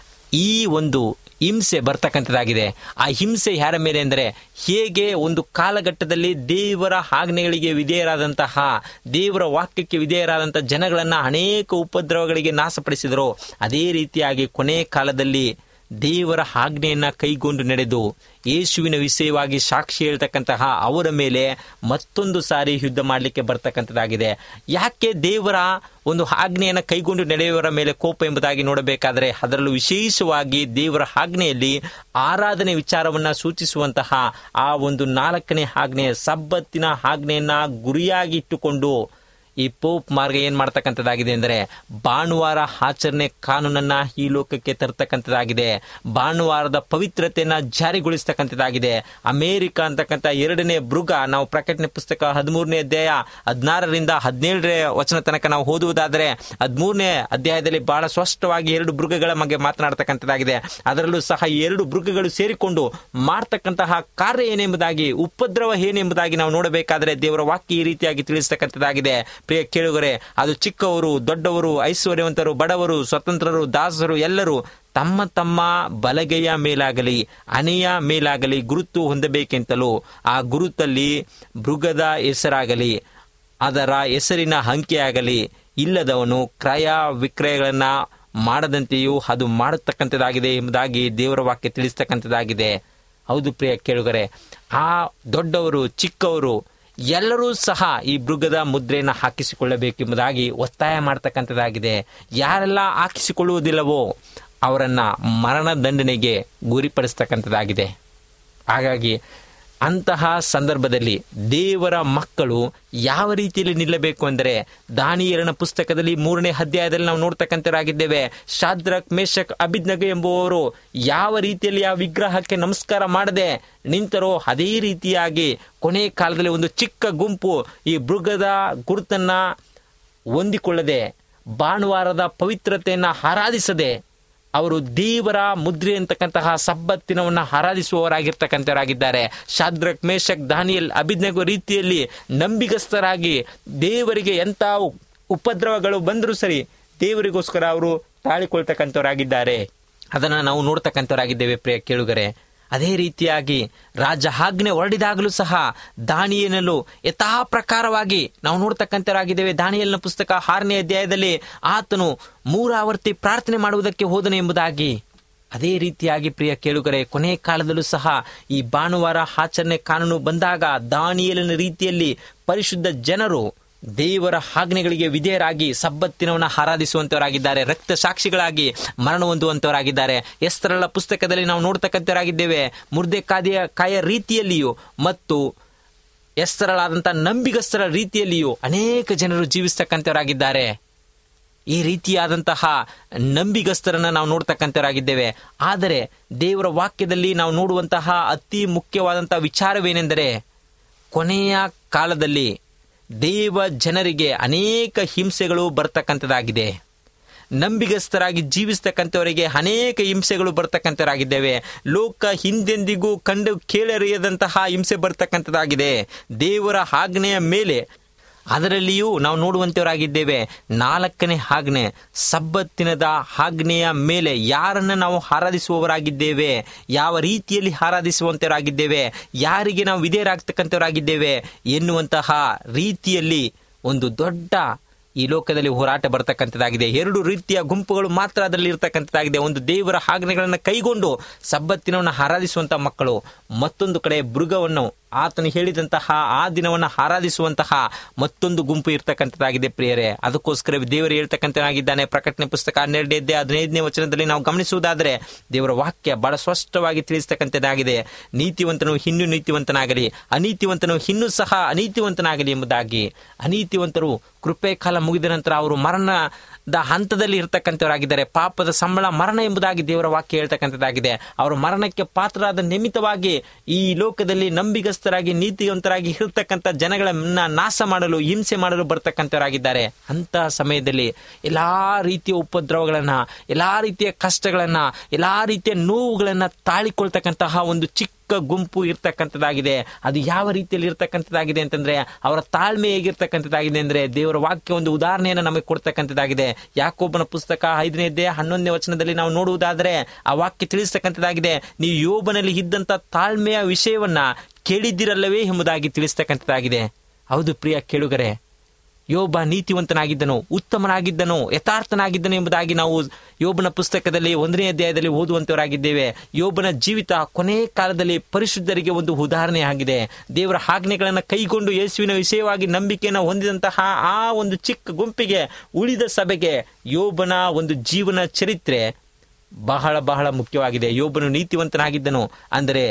ಈ ಒಂದು ಹಿಂಸೆ ಬರ್ತಕ್ಕಂಥದ್ದಾಗಿದೆ. ಆ ಹಿಂಸೆ ಯಾರ ಮೇಲೆ ಅಂದರೆ, ಹೇಗೆ ಒಂದು ಕಾಲಘಟ್ಟದಲ್ಲಿ ದೇವರ ಆಜ್ಞೆಗಳಿಗೆ ವಿಧೇಯರಾದಂತಹ, ದೇವರ ವಾಕ್ಯಕ್ಕೆ ವಿಧೇಯರಾದಂತಹ ಜನಗಳನ್ನು ಅನೇಕ ಉಪದ್ರವಗಳಿಗೆ ನಾಶಪಡಿಸಿದರು, ಅದೇ ರೀತಿಯಾಗಿ ಕೊನೆ ಕಾಲದಲ್ಲಿ ದೇವರ ಆಜ್ಞೆಯನ್ನ ಕೈಗೊಂಡು ನಡೆದು ಯೇಸುವಿನ ವಿಷಯವಾಗಿ ಸಾಕ್ಷಿ ಹೇಳ್ತಕ್ಕಂತಹ ಅವರ ಮೇಲೆ ಮತ್ತೊಂದು ಸಾರಿ ಯುದ್ಧ ಮಾಡಲಿಕ್ಕೆ ಬರ್ತಕ್ಕಂಥದ್ದಾಗಿದೆ. ಯಾಕೆ ದೇವರ ಒಂದು ಆಜ್ಞೆಯನ್ನು ಕೈಗೊಂಡು ನಡೆಯುವವರ ಮೇಲೆ ಕೋಪ ಎಂಬುದಾಗಿ ನೋಡಬೇಕಾದರೆ, ಅದರಲ್ಲೂ ವಿಶೇಷವಾಗಿ ದೇವರ ಆಜ್ಞೆಯಲ್ಲಿ ಆರಾಧನೆ ವಿಚಾರವನ್ನ ಸೂಚಿಸುವಂತಹ ಆ ಒಂದು 4ನೇ ಆಜ್ಞೆ, ಸಬ್ಬತ್ತಿನ ಆಜ್ಞೆಯನ್ನ ಗುರಿಯಾಗಿ ಇಟ್ಟುಕೊಂಡು ಈ ಪೋಪ್ ಮಾರ್ಗ ಏನ್ ಮಾಡ್ತಕ್ಕಂಥದ್ದಾಗಿದೆ ಅಂದರೆ, ಭಾನುವಾರ ಆಚರಣೆ ಕಾನೂನನ್ನ ಈ ಲೋಕಕ್ಕೆ ತರ್ತಕ್ಕಂಥದ್ದಾಗಿದೆ. ಭಾನುವಾರದ ಪವಿತ್ರತೆಯನ್ನ ಜಾರಿಗೊಳಿಸ್ತಕ್ಕಂಥದ್ದಾಗಿದೆ. ಅಮೇರಿಕ ಅಂತಕ್ಕಂಥ 2ನೇ ಮೃಗ, ನಾವು ಪ್ರಕಟಣೆ ಪುಸ್ತಕ 13ನೇ ಅಧ್ಯಾಯ 16ರಿಂದ 17ನೇ ವಚನ ತನಕ ನಾವು ಓದುವುದಾದರೆ, 13ನೇ ಅಧ್ಯಾಯದಲ್ಲಿ ಬಹಳ ಸ್ಪಷ್ಟವಾಗಿ 2 ಮೃಗಗಳ ಬಗ್ಗೆ ಮಾತನಾಡ್ತಕ್ಕಂಥದ್ದಾಗಿದೆ. ಅದರಲ್ಲೂ ಸಹ 2 ಮೃಗಗಳು ಸೇರಿಕೊಂಡು ಮಾಡ್ತಕ್ಕಂತಹ ಕಾರ್ಯ ಏನೆಂಬುದಾಗಿ, ಉಪದ್ರವ ಏನೆಂಬುದಾಗಿ ನಾವು ನೋಡಬೇಕಾದರೆ ದೇವರ ವಾಕ್ಯ ಈ ರೀತಿಯಾಗಿ ತಿಳಿಸ್ತಕ್ಕಂಥದ್ದಾಗಿದೆ. ಪ್ರಿಯ ಕೇಳುಗರೆ, ಅದು ಚಿಕ್ಕವರು, ದೊಡ್ಡವರು, ಐಶ್ವರ್ಯವಂತರು, ಬಡವರು, ಸ್ವತಂತ್ರರು, ದಾಸರು ಎಲ್ಲರೂ ತಮ್ಮ ತಮ್ಮ ಬಲಗೈಯ ಮೇಲಾಗಲಿ ಹಣೆಯ ಮೇಲಾಗಲಿ ಗುರುತು ಹೊಂದಬೇಕೆಂತಲೂ, ಆ ಗುರುತಲ್ಲಿ ಮೃಗದ ಹೆಸರಾಗಲಿ ಅದರ ಹೆಸರಿನ ಅಂಕೆಯಾಗಲಿ ಇಲ್ಲದವನು ಕ್ರಯ ವಿಕ್ರಯಗಳನ್ನ ಮಾಡದಂತೆಯೂ ಅದು ಮಾಡತಕ್ಕಂಥದ್ದಾಗಿದೆ ಎಂಬುದಾಗಿ ದೇವರ ವಾಕ್ಯ ತಿಳಿಸ್ತಕ್ಕಂಥದ್ದಾಗಿದೆ. ಹೌದು ಪ್ರಿಯ ಕೇಳುಗರೆ, ಆ ದೊಡ್ಡವರು ಚಿಕ್ಕವರು ಎಲ್ಲರೂ ಸಹ ಈ ಮೃಗದ ಮುದ್ರೆಯನ್ನು ಹಾಕಿಸಿಕೊಳ್ಳಬೇಕೆಂಬುದಾಗಿ ಒತ್ತಾಯ ಮಾಡ್ತಕ್ಕಂಥದ್ದಾಗಿದೆ. ಯಾರೆಲ್ಲ ಹಾಕಿಸಿಕೊಳ್ಳುವುದಿಲ್ಲವೋ ಅವರನ್ನ ಮರಣ ದಂಡನೆಗೆ ಗುರಿಪಡಿಸ್ತಕ್ಕಂಥದ್ದಾಗಿದೆ. ಹಾಗಾಗಿ ಅಂತಹ ಸಂದರ್ಭದಲ್ಲಿ ದೇವರ ಮಕ್ಕಳು ಯಾವ ರೀತಿಯಲ್ಲಿ ನಿಲ್ಲಬೇಕು ಅಂದರೆ, ದಾನಿಯೇಲನ ಪುಸ್ತಕದಲ್ಲಿ 3ನೇ ಅಧ್ಯಾಯದಲ್ಲಿ ನಾವು ನೋಡ್ತಕ್ಕಂಥವರಾಗಿದ್ದೇವೆ. ಶಾದ್ರಕ್, ಮೇಷಕ್, ಅಬೇದ್ನೆಗೋ ಎಂಬುವವರು ಯಾವ ರೀತಿಯಲ್ಲಿ ಆ ವಿಗ್ರಹಕ್ಕೆ ನಮಸ್ಕಾರ ಮಾಡದೆ ನಿಂತರೋ, ಅದೇ ರೀತಿಯಾಗಿ ಕೊನೆ ಕಾಲದಲ್ಲಿ ಒಂದು ಚಿಕ್ಕ ಗುಂಪು ಈ ಮೃಗದ ಗುರುತನ್ನ ಹೊಂದಿಕೊಳ್ಳದೆ, ಭಾನುವಾರದ ಪವಿತ್ರತೆಯನ್ನು ಆರಾಧಿಸದೆ, ಅವರು ದೇವರ ಮುದ್ರೆ ಅಂತಕ್ಕಂತಹ ಸಬ್ಬತ್ತಿನವನ್ನು ಆರಾಧಿಸುವವರಾಗಿರ್ತಕ್ಕಂಥವರಾಗಿದ್ದಾರೆ. ಶಾದ್ರಕ್, ಮೇಷಕ್, ದಾನಿಯೇಲ್, ಅಬೇದ್ನೆಗೋ ರೀತಿಯಲ್ಲಿ ನಂಬಿಗಸ್ತರಾಗಿ ದೇವರಿಗೆ ಎಂಥ ಉಪದ್ರವಗಳು ಬಂದರೂ ಸರಿ ದೇವರಿಗೋಸ್ಕರ ಅವರು ತಾಳಿಕೊಳ್ತಕ್ಕಂಥವರಾಗಿದ್ದಾರೆ. ಅದನ್ನು ನಾವು ನೋಡ್ತಕ್ಕಂಥವರಾಗಿದ್ದೇವೆ ಪ್ರಿಯ ಕೇಳುಗರೆ. ಅದೇ ರೀತಿಯಾಗಿ ರಾಜ ಆಜ್ಞೆ ಹೊರಡಿದಾಗಲೂ ಸಹ ದಾನಿಯೇಲನು ಯಥಾ ಪ್ರಕಾರವಾಗಿ ನಾವು ನೋಡ್ತಕ್ಕಂಥವರಾಗಿದ್ದೇವೆ. ದಾನಿಯೇಲನ ಪುಸ್ತಕ 6ನೇ ಅಧ್ಯಾಯದಲ್ಲಿ ಆತನು 3 ಆವರ್ತಿ ಪ್ರಾರ್ಥನೆ ಮಾಡುವುದಕ್ಕೆ ಹೋದನು ಎಂಬುದಾಗಿ. ಅದೇ ರೀತಿಯಾಗಿ ಪ್ರಿಯ ಕೇಳುಗರೆ, ಕೊನೆ ಕಾಲದಲ್ಲೂ ಸಹ ಈ ಭಾನುವಾರ ಆಚರಣೆ ಕಾನೂನು ಬಂದಾಗ ದಾನಿಯೇಲನ ರೀತಿಯಲ್ಲಿ ಪರಿಶುದ್ಧ ಜನರು ದೇವರ ಆಜ್ಞೆಗಳಿಗೆ ವಿಧೇಯರಾಗಿ ಸಬ್ಬತ್ತಿನವನ್ನ ಆರಾಧಿಸುವಂತವರಾಗಿದ್ದಾರೆ. ರಕ್ತ ಸಾಕ್ಷಿಗಳಾಗಿ ಮರಣ ಹೊಂದುವಂತವರಾಗಿದ್ದಾರೆ. ಎಸ್ತರಳ ಪುಸ್ತಕದಲ್ಲಿ ನಾವು ನೋಡ್ತಕ್ಕಂಥವರಾಗಿದ್ದೇವೆ. ಮೊರ್ದೆಕಾಯ ರೀತಿಯಲ್ಲಿಯೂ ಮತ್ತು ಎಸ್ತರಳಾದಂಥ ನಂಬಿಗಸ್ತರ ರೀತಿಯಲ್ಲಿಯೂ ಅನೇಕ ಜನರು ಜೀವಿಸ್ತಕ್ಕಂಥವರಾಗಿದ್ದಾರೆ. ಈ ರೀತಿಯಾದಂತಹ ನಂಬಿಗಸ್ತರನ್ನ ನಾವು ನೋಡ್ತಕ್ಕಂಥವರಾಗಿದ್ದೇವೆ. ಆದರೆ ದೇವರ ವಾಕ್ಯದಲ್ಲಿ ನಾವು ನೋಡುವಂತಹ ಅತಿ ಮುಖ್ಯವಾದಂತಹ ವಿಚಾರವೇನೆಂದರೆ, ಕೊನೆಯ ಕಾಲದಲ್ಲಿ ದೇವ ಜನರಿಗೆ ಅನೇಕ ಹಿಂಸೆಗಳು ಬರ್ತಕ್ಕಂಥದ್ದಾಗಿದೆ. ನಂಬಿಗಸ್ತರಾಗಿ ಜೀವಿಸ್ತಕ್ಕಂಥವರಿಗೆ ಅನೇಕ ಹಿಂಸೆಗಳು ಬರ್ತಕ್ಕಂಥವರಾಗಿದ್ದೇವೆ. ಲೋಕ ಹಿಂದೆಂದಿಗೂ ಕಂಡು ಕೇಳರಿಯದಂತಹ ಹಿಂಸೆ ಬರ್ತಕ್ಕಂಥದ್ದಾಗಿದೆ. ದೇವರ ಆಜ್ಞೆಯ ಮೇಲೆ ಅದರಲ್ಲಿಯೂ ನಾವು ನೋಡುವಂತವರಾಗಿದ್ದೇವೆ. 4ನೇ ಆಜ್ಞೆ, ಸಬ್ಬತ್ತಿನದ ಆಜ್ಞೆಯ ಮೇಲೆ ಯಾರನ್ನು ನಾವು ಆರಾಧಿಸುವವರಾಗಿದ್ದೇವೆ, ಯಾವ ರೀತಿಯಲ್ಲಿ ಆರಾಧಿಸುವಂತವರಾಗಿದ್ದೇವೆ, ಯಾರಿಗೆ ನಾವು ವಿಧೇಯರಾಗ್ತಕ್ಕಂಥವರಾಗಿದ್ದೇವೆ ಎನ್ನುವಂತಹ ರೀತಿಯಲ್ಲಿ ಒಂದು ದೊಡ್ಡ ಈ ಲೋಕದಲ್ಲಿ ಹೋರಾಟ ಬರ್ತಕ್ಕಂಥದ್ದಾಗಿದೆ. 2 ರೀತಿಯ ಗುಂಪುಗಳು ಮಾತ್ರ ಅದರಲ್ಲಿ ಇರ್ತಕ್ಕಂಥದ್ದಾಗಿದೆ. ಒಂದು ದೇವರ ಆಜ್ಞೆಗಳನ್ನು ಕೈಗೊಂಡು ಸಬ್ಬತ್ತಿನವನ್ನು ಆರಾಧಿಸುವಂತಹ ಮಕ್ಕಳು, ಮತ್ತೊಂದು ಕಡೆ ಮೃಗವನ್ನು ಆತನು ಹೇಳಿದಂತಹ ಆ ದಿನವನ್ನು ಆರಾಧಿಸುವಂತಹ ಮತ್ತೊಂದು ಗುಂಪು ಇರ್ತಕ್ಕಂಥದ್ದಾಗಿದೆ ಪ್ರಿಯರೇ. ಅದಕ್ಕೋಸ್ಕರ ದೇವರು ಹೇಳ್ತಕ್ಕಂಥನಾಗಿದ್ದಾನೆ. ಪ್ರಕಟಣೆ ಪುಸ್ತಕ 12ನೇ ಅಧ್ಯಾಯ 15ನೇ ವಚನದಲ್ಲಿ ನಾವು ಗಮನಿಸುವುದಾದರೆ ದೇವರ ವಾಕ್ಯ ಬಹಳ ಸ್ಪಷ್ಟವಾಗಿ ತಿಳಿಸ್ತಕ್ಕಂಥದ್ದಾಗಿದೆ. ನೀತಿವಂತನು ಇನ್ನೂ ನೀತಿವಂತನಾಗಲಿ, ಅನೀತಿವಂತನು ಇನ್ನೂ ಸಹ ಅನೀತಿವಂತನಾಗಲಿ ಎಂಬುದಾಗಿ. ಅನೀತಿವಂತರು ಕೃಪೆ ಕಾಲ ಮುಗಿದ ನಂತರ ಅವರು ಮರಣದ ಹಂತದಲ್ಲಿ ಇರ್ತಕ್ಕಂಥವರಾಗಿದ್ದಾರೆ. ಪಾಪದ ಸಂಬಳ ಮರಣ ಎಂಬುದಾಗಿ ದೇವರ ವಾಕ್ಯ ಹೇಳ್ತಕ್ಕಂಥದ್ದಾಗಿದೆ. ಅವರು ಮರಣಕ್ಕೆ ಪಾತ್ರರಾದ ನಿಮಿತ್ತವಾಗಿ ಈ ಲೋಕದಲ್ಲಿ ನಂಬಿಗಸ್ತರಾಗಿ ನೀತಿವಂತರಾಗಿ ಇರ್ತಕ್ಕಂಥ ಜನಗಳನ್ನ ನಾಶ ಮಾಡಲು, ಹಿಂಸೆ ಮಾಡಲು ಬರ್ತಕ್ಕಂಥವರಾಗಿದ್ದಾರೆ. ಅಂತಹ ಸಮಯದಲ್ಲಿ ಎಲ್ಲಾ ರೀತಿಯ ಉಪದ್ರವಗಳನ್ನ, ಎಲ್ಲಾ ರೀತಿಯ ಕಷ್ಟಗಳನ್ನ, ಎಲ್ಲಾ ರೀತಿಯ ನೋವುಗಳನ್ನ ತಾಳಿಕೊಳ್ತಕ್ಕಂತಹ ಒಂದು ಚಿಕ್ಕ ಗುಂಪು ಇರ್ತಕ್ಕಂಥದ್ದಾಗಿದೆ. ಅದು ಯಾವ ರೀತಿಯಲ್ಲಿ ಇರ್ತಕ್ಕಂಥದ್ದಾಗಿದೆ ಅಂತಂದ್ರೆ, ಅವರ ತಾಳ್ಮೆ ಹೇಗಿರ್ತಕ್ಕಂಥದ್ದಾಗಿದೆ ಅಂದ್ರೆ, ದೇವರ ವಾಕ್ಯ ಒಂದು ಉದಾಹರಣೆಯನ್ನು ನಮಗೆ ಕೊಡ್ತಕ್ಕಂಥದ್ದಾಗಿದೆ. ಯಾಕೋಬನ ಪುಸ್ತಕ 5ನೇ ಅಧ್ಯಾಯ 11ನೇ ವಚನದಲ್ಲಿ ನಾವು ನೋಡುವುದಾದರೆ ಆ ವಾಕ್ಯ ತಿಳಿಸ್ತಕ್ಕಂಥದ್ದಾಗಿದೆ. ನೀವು ಯೋಬನಲ್ಲಿ ಇದ್ದಂತ ತಾಳ್ಮೆಯ ವಿಷಯವನ್ನ ಕೇಳಿದ್ದಿರಲ್ಲವೇ ಎಂಬುದಾಗಿ ತಿಳಿಸ್ತಕ್ಕಂಥದ್ದಾಗಿದೆ. ಹೌದು ಪ್ರಿಯ ಕೇಳುಗರೆ, ಯೋಬ ನೀತಿವಂತನಾಗಿದ್ದನು, ಉತ್ತಮನಾಗಿದ್ದನು, ಯಥಾರ್ಥನಾಗಿದ್ದನು ಎಂಬುದಾಗಿ ನಾವು ಯೋಬನ ಪುಸ್ತಕದಲ್ಲಿ 1ನೇ ಅಧ್ಯಾಯದಲ್ಲಿ ಓದುವಂತವರಾಗಿದ್ದೇವೆ. ಯೋಬನ ಜೀವಿತ ಕೊನೆ ಕಾಲದಲ್ಲಿ ಪರಿಶುದ್ಧರಿಗೆ ಒಂದು ಉದಾಹರಣೆ ಆಗಿದೆ. ದೇವರ ಆಜ್ಞೆಗಳನ್ನು ಕೈಗೊಂಡು ಯೇಸುವಿನ ವಿಷಯವಾಗಿ ನಂಬಿಕೆಯನ್ನು ಹೊಂದಿದಂತಹ ಆ ಒಂದು ಚಿಕ್ಕ ಗುಂಪಿಗೆ, ಉಳಿದ ಸಭೆಗೆ ಯೋಬನ ಒಂದು ಜೀವನ ಚರಿತ್ರೆ ಬಹಳ ಬಹಳ ಮುಖ್ಯವಾಗಿದೆ. ಯೋಬನು ನೀತಿವಂತನಾಗಿದ್ದನು ಅಂದರೆ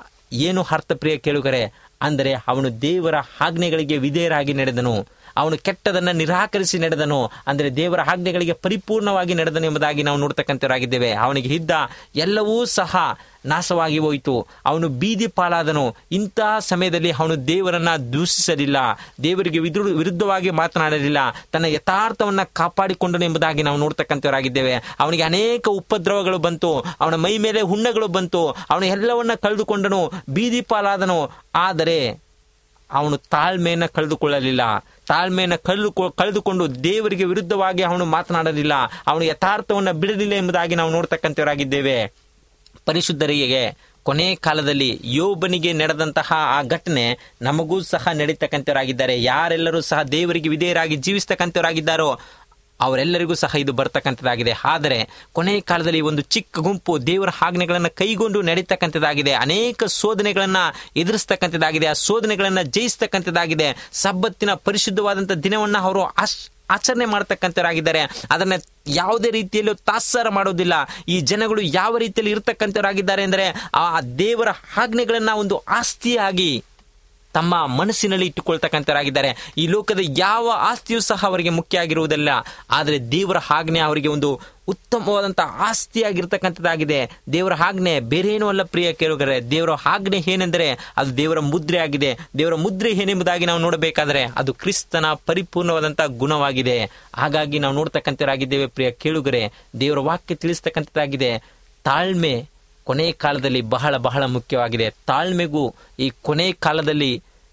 ಏನು ಅರ್ಥ ಪ್ರಿಯ ಕೇಳುಗರೆ? ಅಂದರೆ ಅವನು ದೇವರ ಆಜ್ಞೆಗಳಿಗೆ ವಿಧೇಯರಾಗಿ ನಡೆದನು. ಅವನು ಕೆಟ್ಟದನ್ನು ನಿರಾಕರಿಸಿ ನಡೆದನು. ಅಂದರೆ ದೇವರ ಆಜ್ಞೆಗಳಿಗೆ ಪರಿಪೂರ್ಣವಾಗಿ ನಡೆದನು ಎಂಬುದಾಗಿ ನಾವು ನೋಡ್ತಕ್ಕಂಥವರಾಗಿದ್ದೇವೆ. ಅವನಿಗೆ ಇದ್ದ ಎಲ್ಲವೂ ಸಹ ನಾಶವಾಗಿ ಹೋಯಿತು. ಅವನು ಬೀದಿ ಪಾಲಾದನು. ಇಂತಹ ಸಮಯದಲ್ಲಿ ಅವನು ದೇವರನ್ನ ದೂಷಿಸಲಿಲ್ಲ, ದೇವರಿಗೆ ವಿರುದ್ಧವಾಗಿ ಮಾತನಾಡಲಿಲ್ಲ, ತನ್ನ ಯಥಾರ್ಥವನ್ನ ಕಾಪಾಡಿಕೊಂಡನು ಎಂಬುದಾಗಿ ನಾವು ನೋಡ್ತಕ್ಕಂಥವರಾಗಿದ್ದೇವೆ. ಅವನಿಗೆ ಅನೇಕ ಉಪದ್ರವಗಳು ಬಂತು, ಅವನ ಮೈ ಮೇಲೆ ಹುಣ್ಣಗಳು ಬಂತು, ಅವನು ಎಲ್ಲವನ್ನ ಕಳೆದುಕೊಂಡನು, ಬೀದಿ ಪಾಲಾದನು. ಆದರೆ ಅವನು ತಾಳ್ಮೆಯನ್ನು ಕಳೆದುಕೊಳ್ಳಲಿಲ್ಲ. ತಾಳ್ಮೆಯನ್ನು ಕಳೆದುಕೊಂಡು ದೇವರಿಗೆ ವಿರುದ್ಧವಾಗಿ ಅವನು ಮಾತನಾಡಲಿಲ್ಲ, ಅವನು ಯಥಾರ್ಥವನ್ನು ಬಿಡಲಿಲ್ಲ ಎಂಬುದಾಗಿ ನಾವು ನೋಡ್ತಕ್ಕಂಥವರಾಗಿದ್ದೇವೆ. ಪರಿಶುದ್ಧರಿಗೆ ಕೊನೆ ಕಾಲದಲ್ಲಿ ಯೋಬನಿಗೆ ನಡೆದಂತಹ ಆ ಘಟನೆ ನಮಗೂ ಸಹ ನಡೀತಕ್ಕಂಥವರಾಗಿದ್ದಾರೆ. ಯಾರೆಲ್ಲರೂ ಸಹ ದೇವರಿಗೆ ವಿಧೇಯರಾಗಿ ಜೀವಿಸ್ತಕ್ಕಂಥವರಾಗಿದ್ದಾರೋ ಅವರೆಲ್ಲರಿಗೂ ಸಹ ಇದು ಬರ್ತಕ್ಕಂಥದ್ದಾಗಿದೆ. ಆದರೆ ಕೊನೆ ಕಾಲದಲ್ಲಿ ಒಂದು ಚಿಕ್ಕ ಗುಂಪು ದೇವರ ಆಜ್ಞೆಗಳನ್ನು ಕೈಗೊಂಡು ನಡೀತಕ್ಕಂಥದ್ದಾಗಿದೆ. ಅನೇಕ ಶೋಧನೆಗಳನ್ನು ಎದುರಿಸ್ತಕ್ಕಂಥದ್ದಾಗಿದೆ. ಆ ಶೋಧನೆಗಳನ್ನು ಜಯಿಸ್ತಕ್ಕಂಥದ್ದಾಗಿದೆ. ಸಬ್ಬತ್ತಿನ ಪರಿಶುದ್ಧವಾದಂಥ ದಿನವನ್ನು ಅವರು ಆಚರಣೆ ಮಾಡತಕ್ಕಂಥವರಾಗಿದ್ದಾರೆ. ಅದನ್ನ ಯಾವುದೇ ರೀತಿಯಲ್ಲೂ ತಾತ್ಸಾರ ಮಾಡೋದಿಲ್ಲ. ಈ ಜನಗಳು ಯಾವ ರೀತಿಯಲ್ಲಿ ಇರ್ತಕ್ಕಂಥವರಾಗಿದ್ದಾರೆ ಅಂದರೆ, ಆ ದೇವರ ಆಜ್ಞೆಗಳನ್ನ ಒಂದು ಆಸ್ತಿಯಾಗಿ ತಮ್ಮ ಮನಸ್ಸಿನಲ್ಲಿ ಇಟ್ಟುಕೊಳ್ತಕ್ಕಂಥವರಾಗಿದ್ದಾರೆ. ಈ ಲೋಕದ ಯಾವ ಆಸ್ತಿಯೂ ಸಹ ಅವರಿಗೆ ಮುಖ್ಯ ಆಗಿರುವುದಿಲ್ಲ. ಆದರೆ ದೇವರ ಆಜ್ಞೆ ಅವರಿಗೆ ಒಂದು ಉತ್ತಮವಾದಂತಹ ಆಸ್ತಿಯಾಗಿರ್ತಕ್ಕಂಥದ್ದಾಗಿದೆ. ದೇವರ ಆಜ್ಞೆ ಬೇರೇನೂ ಅಲ್ಲ ಪ್ರಿಯ ಕೇಳುಗರೆ. ದೇವರ ಆಜ್ಞೆ ಏನೆಂದರೆ ಅದು ದೇವರ ಮುದ್ರೆ ಆಗಿದೆ. ದೇವರ ಮುದ್ರೆ ಏನೆಂಬುದಾಗಿ ನಾವು ನೋಡಬೇಕಾದ್ರೆ ಅದು ಕ್ರಿಸ್ತನ ಪರಿಪೂರ್ಣವಾದಂತಹ ಗುಣವಾಗಿದೆ. ಹಾಗಾಗಿ ನಾವು ನೋಡ್ತಕ್ಕಂಥವರಾಗಿದ್ದೇವೆ ಪ್ರಿಯ ಕೇಳುಗರೆ. ದೇವರ ವಾಕ್ಯ ತಿಳಿಸ್ತಕ್ಕಂಥದ್ದಾಗಿದೆ. ತಾಳ್ಮೆ ಕೊನೆ ಕಾಲದಲ್ಲಿ ಬಹಳ ಬಹಳ ಮುಖ್ಯವಾಗಿದೆ. ತಾಳ್ಮೆಗೂ ಈ ಕೊನೆ ಕಾಲದಲ್ಲಿ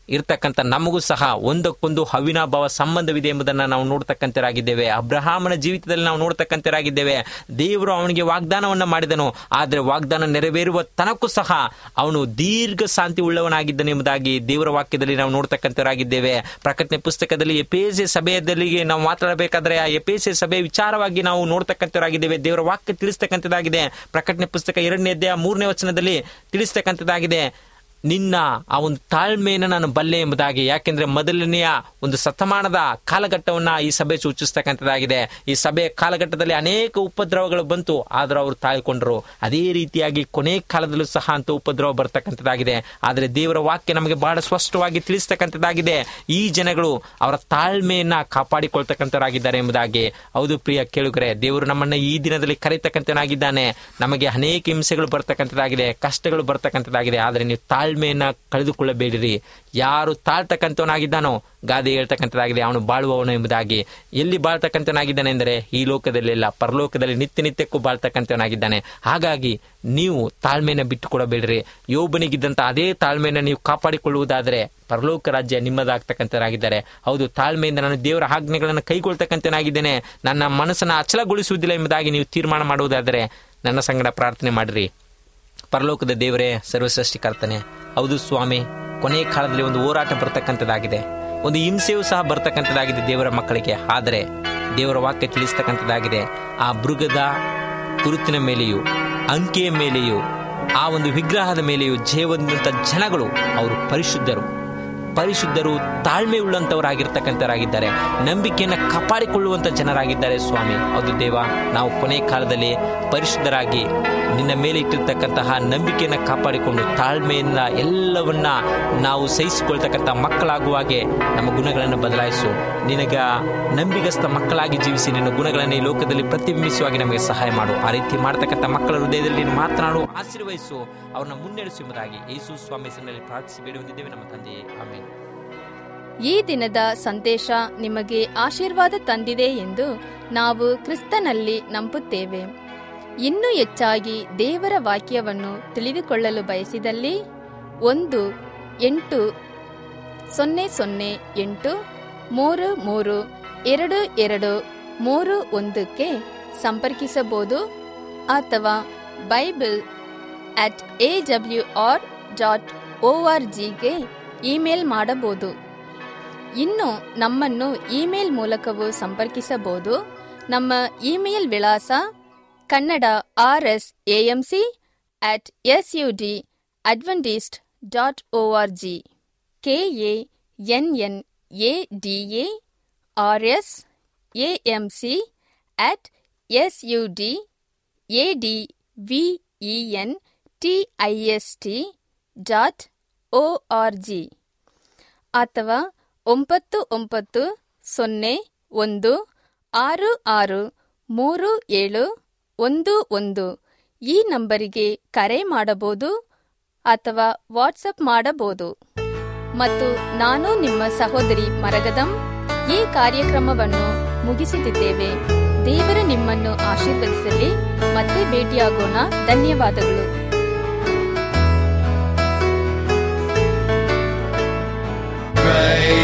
ಇರ್ತಕ್ಕಂಥ ನಮಗೂ ಸಹ ಒಂದಕ್ಕೊಂದು ಅವಿನಾಭಾವ ಸಂಬಂಧವಿದೆ ಎಂಬುದನ್ನು ನಾವು ನೋಡ್ತಕ್ಕಂಥರಾಗಿದ್ದೇವೆ. ಅಬ್ರಹಾಮನ ಜೀವಿತದಲ್ಲಿ ನಾವು ನೋಡ್ತಕ್ಕಂಥರಾಗಿದ್ದೇವೆ. ದೇವರು ಅವನಿಗೆ ವಾಗ್ದಾನವನ್ನು ಮಾಡಿದನು, ಆದರೆ ವಾಗ್ದಾನ ನೆರವೇರುವ ತನಕೂ ಸಹ ಅವನು ದೀರ್ಘ ಶಾಂತಿ ಉಳ್ಳವನಾಗಿದ್ದನು ಎಂಬುದಾಗಿ ದೇವರ ವಾಕ್ಯದಲ್ಲಿ ನಾವು ನೋಡ್ತಕ್ಕಂಥರಾಗಿದ್ದೇವೆ. ಪ್ರಕಟಣೆ ಪುಸ್ತಕದಲ್ಲಿ ಎಫೆಸ ಸಭೆಯಲ್ಲಿ ನಾವು ಮಾತಾಡಬೇಕಾದ್ರೆ ಆ ಎಫೆಸ ಸಭೆಯ ವಿಚಾರವಾಗಿ ನಾವು ನೋಡ್ತಕ್ಕಂಥರಾಗಿದ್ದೇವೆ. ದೇವರ ವಾಕ್ಯ ತಿಳಿಸ್ತಕ್ಕಂಥದ್ದಾಗಿದೆ. ಪ್ರಕಟಣೆ ಪುಸ್ತಕ 2ನೇ ಅಧ್ಯಾಯ 3ನೇ ವಚನದಲ್ಲಿ ತಿಳಿಸ್ತಕ್ಕಂಥದ್ದಾಗಿದೆ, ನಿನ್ನ ಆ ಒಂದು ತಾಳ್ಮೆಯನ್ನು ನಾನು ಬಲ್ಲೆ ಎಂಬುದಾಗಿ. ಯಾಕೆಂದ್ರೆ ಮೊದಲನೆಯ ಒಂದು ಶತಮಾನದ ಕಾಲಘಟ್ಟವನ್ನು ಈ ಸಭೆ ಸೂಚಿಸ್ತಕ್ಕಂಥದ್ದಾಗಿದೆ. ಈ ಸಭೆಯ ಕಾಲಘಟ್ಟದಲ್ಲಿ ಅನೇಕ ಉಪದ್ರವಗಳು ಬಂತು, ಆದರೂ ಅವರು ತಾಳ್ಕೊಂಡ್ರು. ಅದೇ ರೀತಿಯಾಗಿ ಕೊನೆ ಕಾಲದಲ್ಲೂ ಸಹ ಅಂತ ಉಪದ್ರವ ಬರ್ತಕ್ಕಂಥದ್ದಾಗಿದೆ. ಆದರೆ ದೇವರ ವಾಕ್ಯ ನಮಗೆ ಬಹಳ ಸ್ಪಷ್ಟವಾಗಿ ತಿಳಿಸ್ತಕ್ಕಂಥದ್ದಾಗಿದೆ, ಈ ಜನಗಳು ಅವರ ತಾಳ್ಮೆಯನ್ನ ಕಾಪಾಡಿಕೊಳ್ತಕ್ಕಂಥವರಾಗಿದ್ದಾರೆ ಎಂಬುದಾಗಿ. ಹೌದು ಪ್ರಿಯ ಕೇಳುಗರೆ, ದೇವರು ನಮ್ಮನ್ನ ಈ ದಿನದಲ್ಲಿ ಕರೆತಕ್ಕಂಥನಾಗಿದ್ದಾನೆ. ನಮಗೆ ಅನೇಕ ಹಿಂಸೆಗಳು ಬರ್ತಕ್ಕಂಥದ್ದಾಗಿದೆ, ಕಷ್ಟಗಳು ಬರ್ತಕ್ಕಂಥದ್ದಾಗಿದೆ. ಆದರೆ ನೀವು ತಾಳ್ಮೆಯನ್ನ ಕಳೆದುಕೊಳ್ಳಬೇಡಿರಿ. ಯಾರು ತಾಳ್ತಕ್ಕಂಥವನಾಗಿದ್ದಾನೋ ಗಾದೆ ಹೇಳ್ತಕ್ಕಂಥದ್ದಾಗಿದೆ, ಅವನು ಬಾಳುವವನು ಎಂಬುದಾಗಿ. ಎಲ್ಲಿ ಬಾಳ್ತಕ್ಕಂಥವನಾಗಿದ್ದಾನೆ ಎಂದರೆ ಈ ಲೋಕದಲ್ಲೆಲ್ಲ, ಪರಲೋಕದಲ್ಲಿ ನಿತ್ಯ ನಿತ್ಯಕ್ಕೂ ಬಾಳ್ತಕ್ಕಂಥವನಾಗಿದ್ದಾನೆ. ಹಾಗಾಗಿ ನೀವು ತಾಳ್ಮೆಯನ್ನು ಬಿಟ್ಟುಕೊಡಬೇಡಿರಿ. ಯೋಬನಿಗಿದ್ದಂಥ ಅದೇ ತಾಳ್ಮೆಯನ್ನು ನೀವು ಕಾಪಾಡಿಕೊಳ್ಳುವುದಾದರೆ ಪರಲೋಕ ರಾಜ್ಯ ನಿಮ್ಮದಾಗ್ತಕ್ಕಂಥವರಾಗಿದ್ದಾರೆ. ಹೌದು, ತಾಳ್ಮೆಯಿಂದ ನಾನು ದೇವರ ಆಜ್ಞೆಗಳನ್ನು ಕೈಗೊಳ್ತಕ್ಕಂಥವನಾಗಿದ್ದೇನೆ, ನನ್ನ ಮನಸ್ಸನ್ನು ಅಚಲಗೊಳಿಸುವುದಿಲ್ಲ ಎಂಬುದಾಗಿ ನೀವು ತೀರ್ಮಾನ ಮಾಡುವುದಾದರೆ ನನ್ನ ಸಂಗಡ ಪ್ರಾರ್ಥನೆ ಮಾಡಿರಿ. ಪರಲೋಕದ ದೇವರೇ, ಸರ್ವಸೃಷ್ಟಿಕರ್ತನೆ, ಹೌದು ಸ್ವಾಮಿ, ಕೊನೆ ಕಾಲದಲ್ಲಿ ಒಂದು ಹೋರಾಟ ಬರ್ತಕ್ಕಂಥದ್ದಾಗಿದೆ, ಒಂದು ಹಿಂಸೆಯೂ ಸಹ ಬರ್ತಕ್ಕಂಥದ್ದಾಗಿದೆ ದೇವರ ಮಕ್ಕಳಿಗೆ. ಆದರೆ ದೇವರ ವಾಕ್ಯ ತಿಳಿಸ್ತಕ್ಕಂಥದ್ದಾಗಿದೆ, ಆ ಮೃಗದ ಗುರುತಿನ ಮೇಲೆಯೂ ಅಂಕೆಯ ಮೇಲೆಯೂ ಆ ಒಂದು ವಿಗ್ರಹದ ಮೇಲೆಯೂ ಜೀವಂತ ಜನಗಳು ಅವರು ಪರಿಶುದ್ಧರು, ತಾಳ್ಮೆ ಉಳ್ಳಂತವರಾಗಿರ್ತಕ್ಕಂಥವರಾಗಿದ್ದಾರೆ, ನಂಬಿಕೆಯನ್ನು ಕಾಪಾಡಿಕೊಳ್ಳುವಂಥ ಜನರಾಗಿದ್ದಾರೆ ಸ್ವಾಮಿ. ಹೌದು ದೇವ, ನಾವು ಕೊನೆ ಕಾಲದಲ್ಲಿ ಪರಿಶುದ್ಧರಾಗಿ ನಿನ್ನ ಮೇಲೆ ಇಟ್ಟಿರ್ತಕ್ಕಂತಹ ನಂಬಿಕೆಯನ್ನು ಕಾಪಾಡಿಕೊಂಡು ತಾಳ್ಮೆಯಿಂದ ಎಲ್ಲವನ್ನ ನಾವು ಸಹಿಸಿಕೊಳ್ತಕ್ಕಂಥ ಮಕ್ಕಳಾಗುವಾಗೆ ನಮ್ಮ ಗುಣಗಳನ್ನು ಬದಲಾಯಿಸು. ನಿನಗ ನಂಬಿಗಸ್ತ ಮಕ್ಕಳಾಗಿ ಜೀವಿಸಿ ನಿನ್ನ ಗುಣಗಳನ್ನು ಈ ಲೋಕದಲ್ಲಿ ಪ್ರತಿಬಿಂಬಿಸುವಾಗಿ ನಮಗೆ ಸಹಾಯ ಮಾಡು. ಆ ರೀತಿ ಮಾಡ್ತಕ್ಕಂಥ ಮಕ್ಕಳ ಹೃದಯದಲ್ಲಿ ನೀನು ಮಾತನಾಡು, ಆಶೀರ್ವಹಿಸು, ಅವ್ರನ್ನ ಮುನ್ನಡೆಸು ಎಂಬುದಾಗಿ ಯೇಸು ಸ್ವಾಮಿ ಹೆಸರಿನಲ್ಲಿ ಪ್ರಾರ್ಥಿಸಿ ಬೇಡಿ ಹೊಂದಿದ್ದೇವೆ ನಮ್ಮ ತಂದೆಯೇ, ಆಮೆನ್. ಈ ದಿನದ ಸಂದೇಶ ನಿಮಗೆ ಆಶೀರ್ವಾದ ತಂದಿದೆ ಎಂದು ನಾವು ಕ್ರಿಸ್ತನಲ್ಲಿ ನಂಬುತ್ತೇವೆ. ಇನ್ನೂ ಹೆಚ್ಚಾಗಿ ದೇವರ ವಾಕ್ಯವನ್ನು ತಿಳಿದುಕೊಳ್ಳಲು ಬಯಸಿದಲ್ಲಿ 1-800-833-2231 ಸಂಪರ್ಕಿಸಬಹುದು ಅಥವಾ bible@awr.org ಇಮೇಲ್ ಮಾಡಬಹುದು. ಇನ್ನು ನಮ್ಮನ್ನು ಇಮೇಲ್ ಮೂಲಕವೂ ಸಂಪರ್ಕಿಸಬಹುದು. ನಮ್ಮ ಇಮೇಲ್ ವಿಳಾಸ kannada@sudadventist.org kannadamc@sudadventist.org ಅಥವಾ 9901663711 ಈ ನಂಬರಿಗೆ ಕರೆ ಮಾಡಬಹುದು ಅಥವಾ ವಾಟ್ಸಪ್ ಮಾಡಬಹುದು. ಮತ್ತು ನಾನು ನಿಮ್ಮ ಸಹೋದರಿ ಮರಗದಂ ಈ ಕಾರ್ಯಕ್ರಮವನ್ನು ಮುಗಿಸುತ್ತಿದ್ದೇವೆ. ದೇವರು ನಿಮ್ಮನ್ನು ಆಶೀರ್ವದಿಸಲಿ. ಮತ್ತೆ ಭೇಟಿಯಾಗೋಣ. ಧನ್ಯವಾದಗಳು. Pray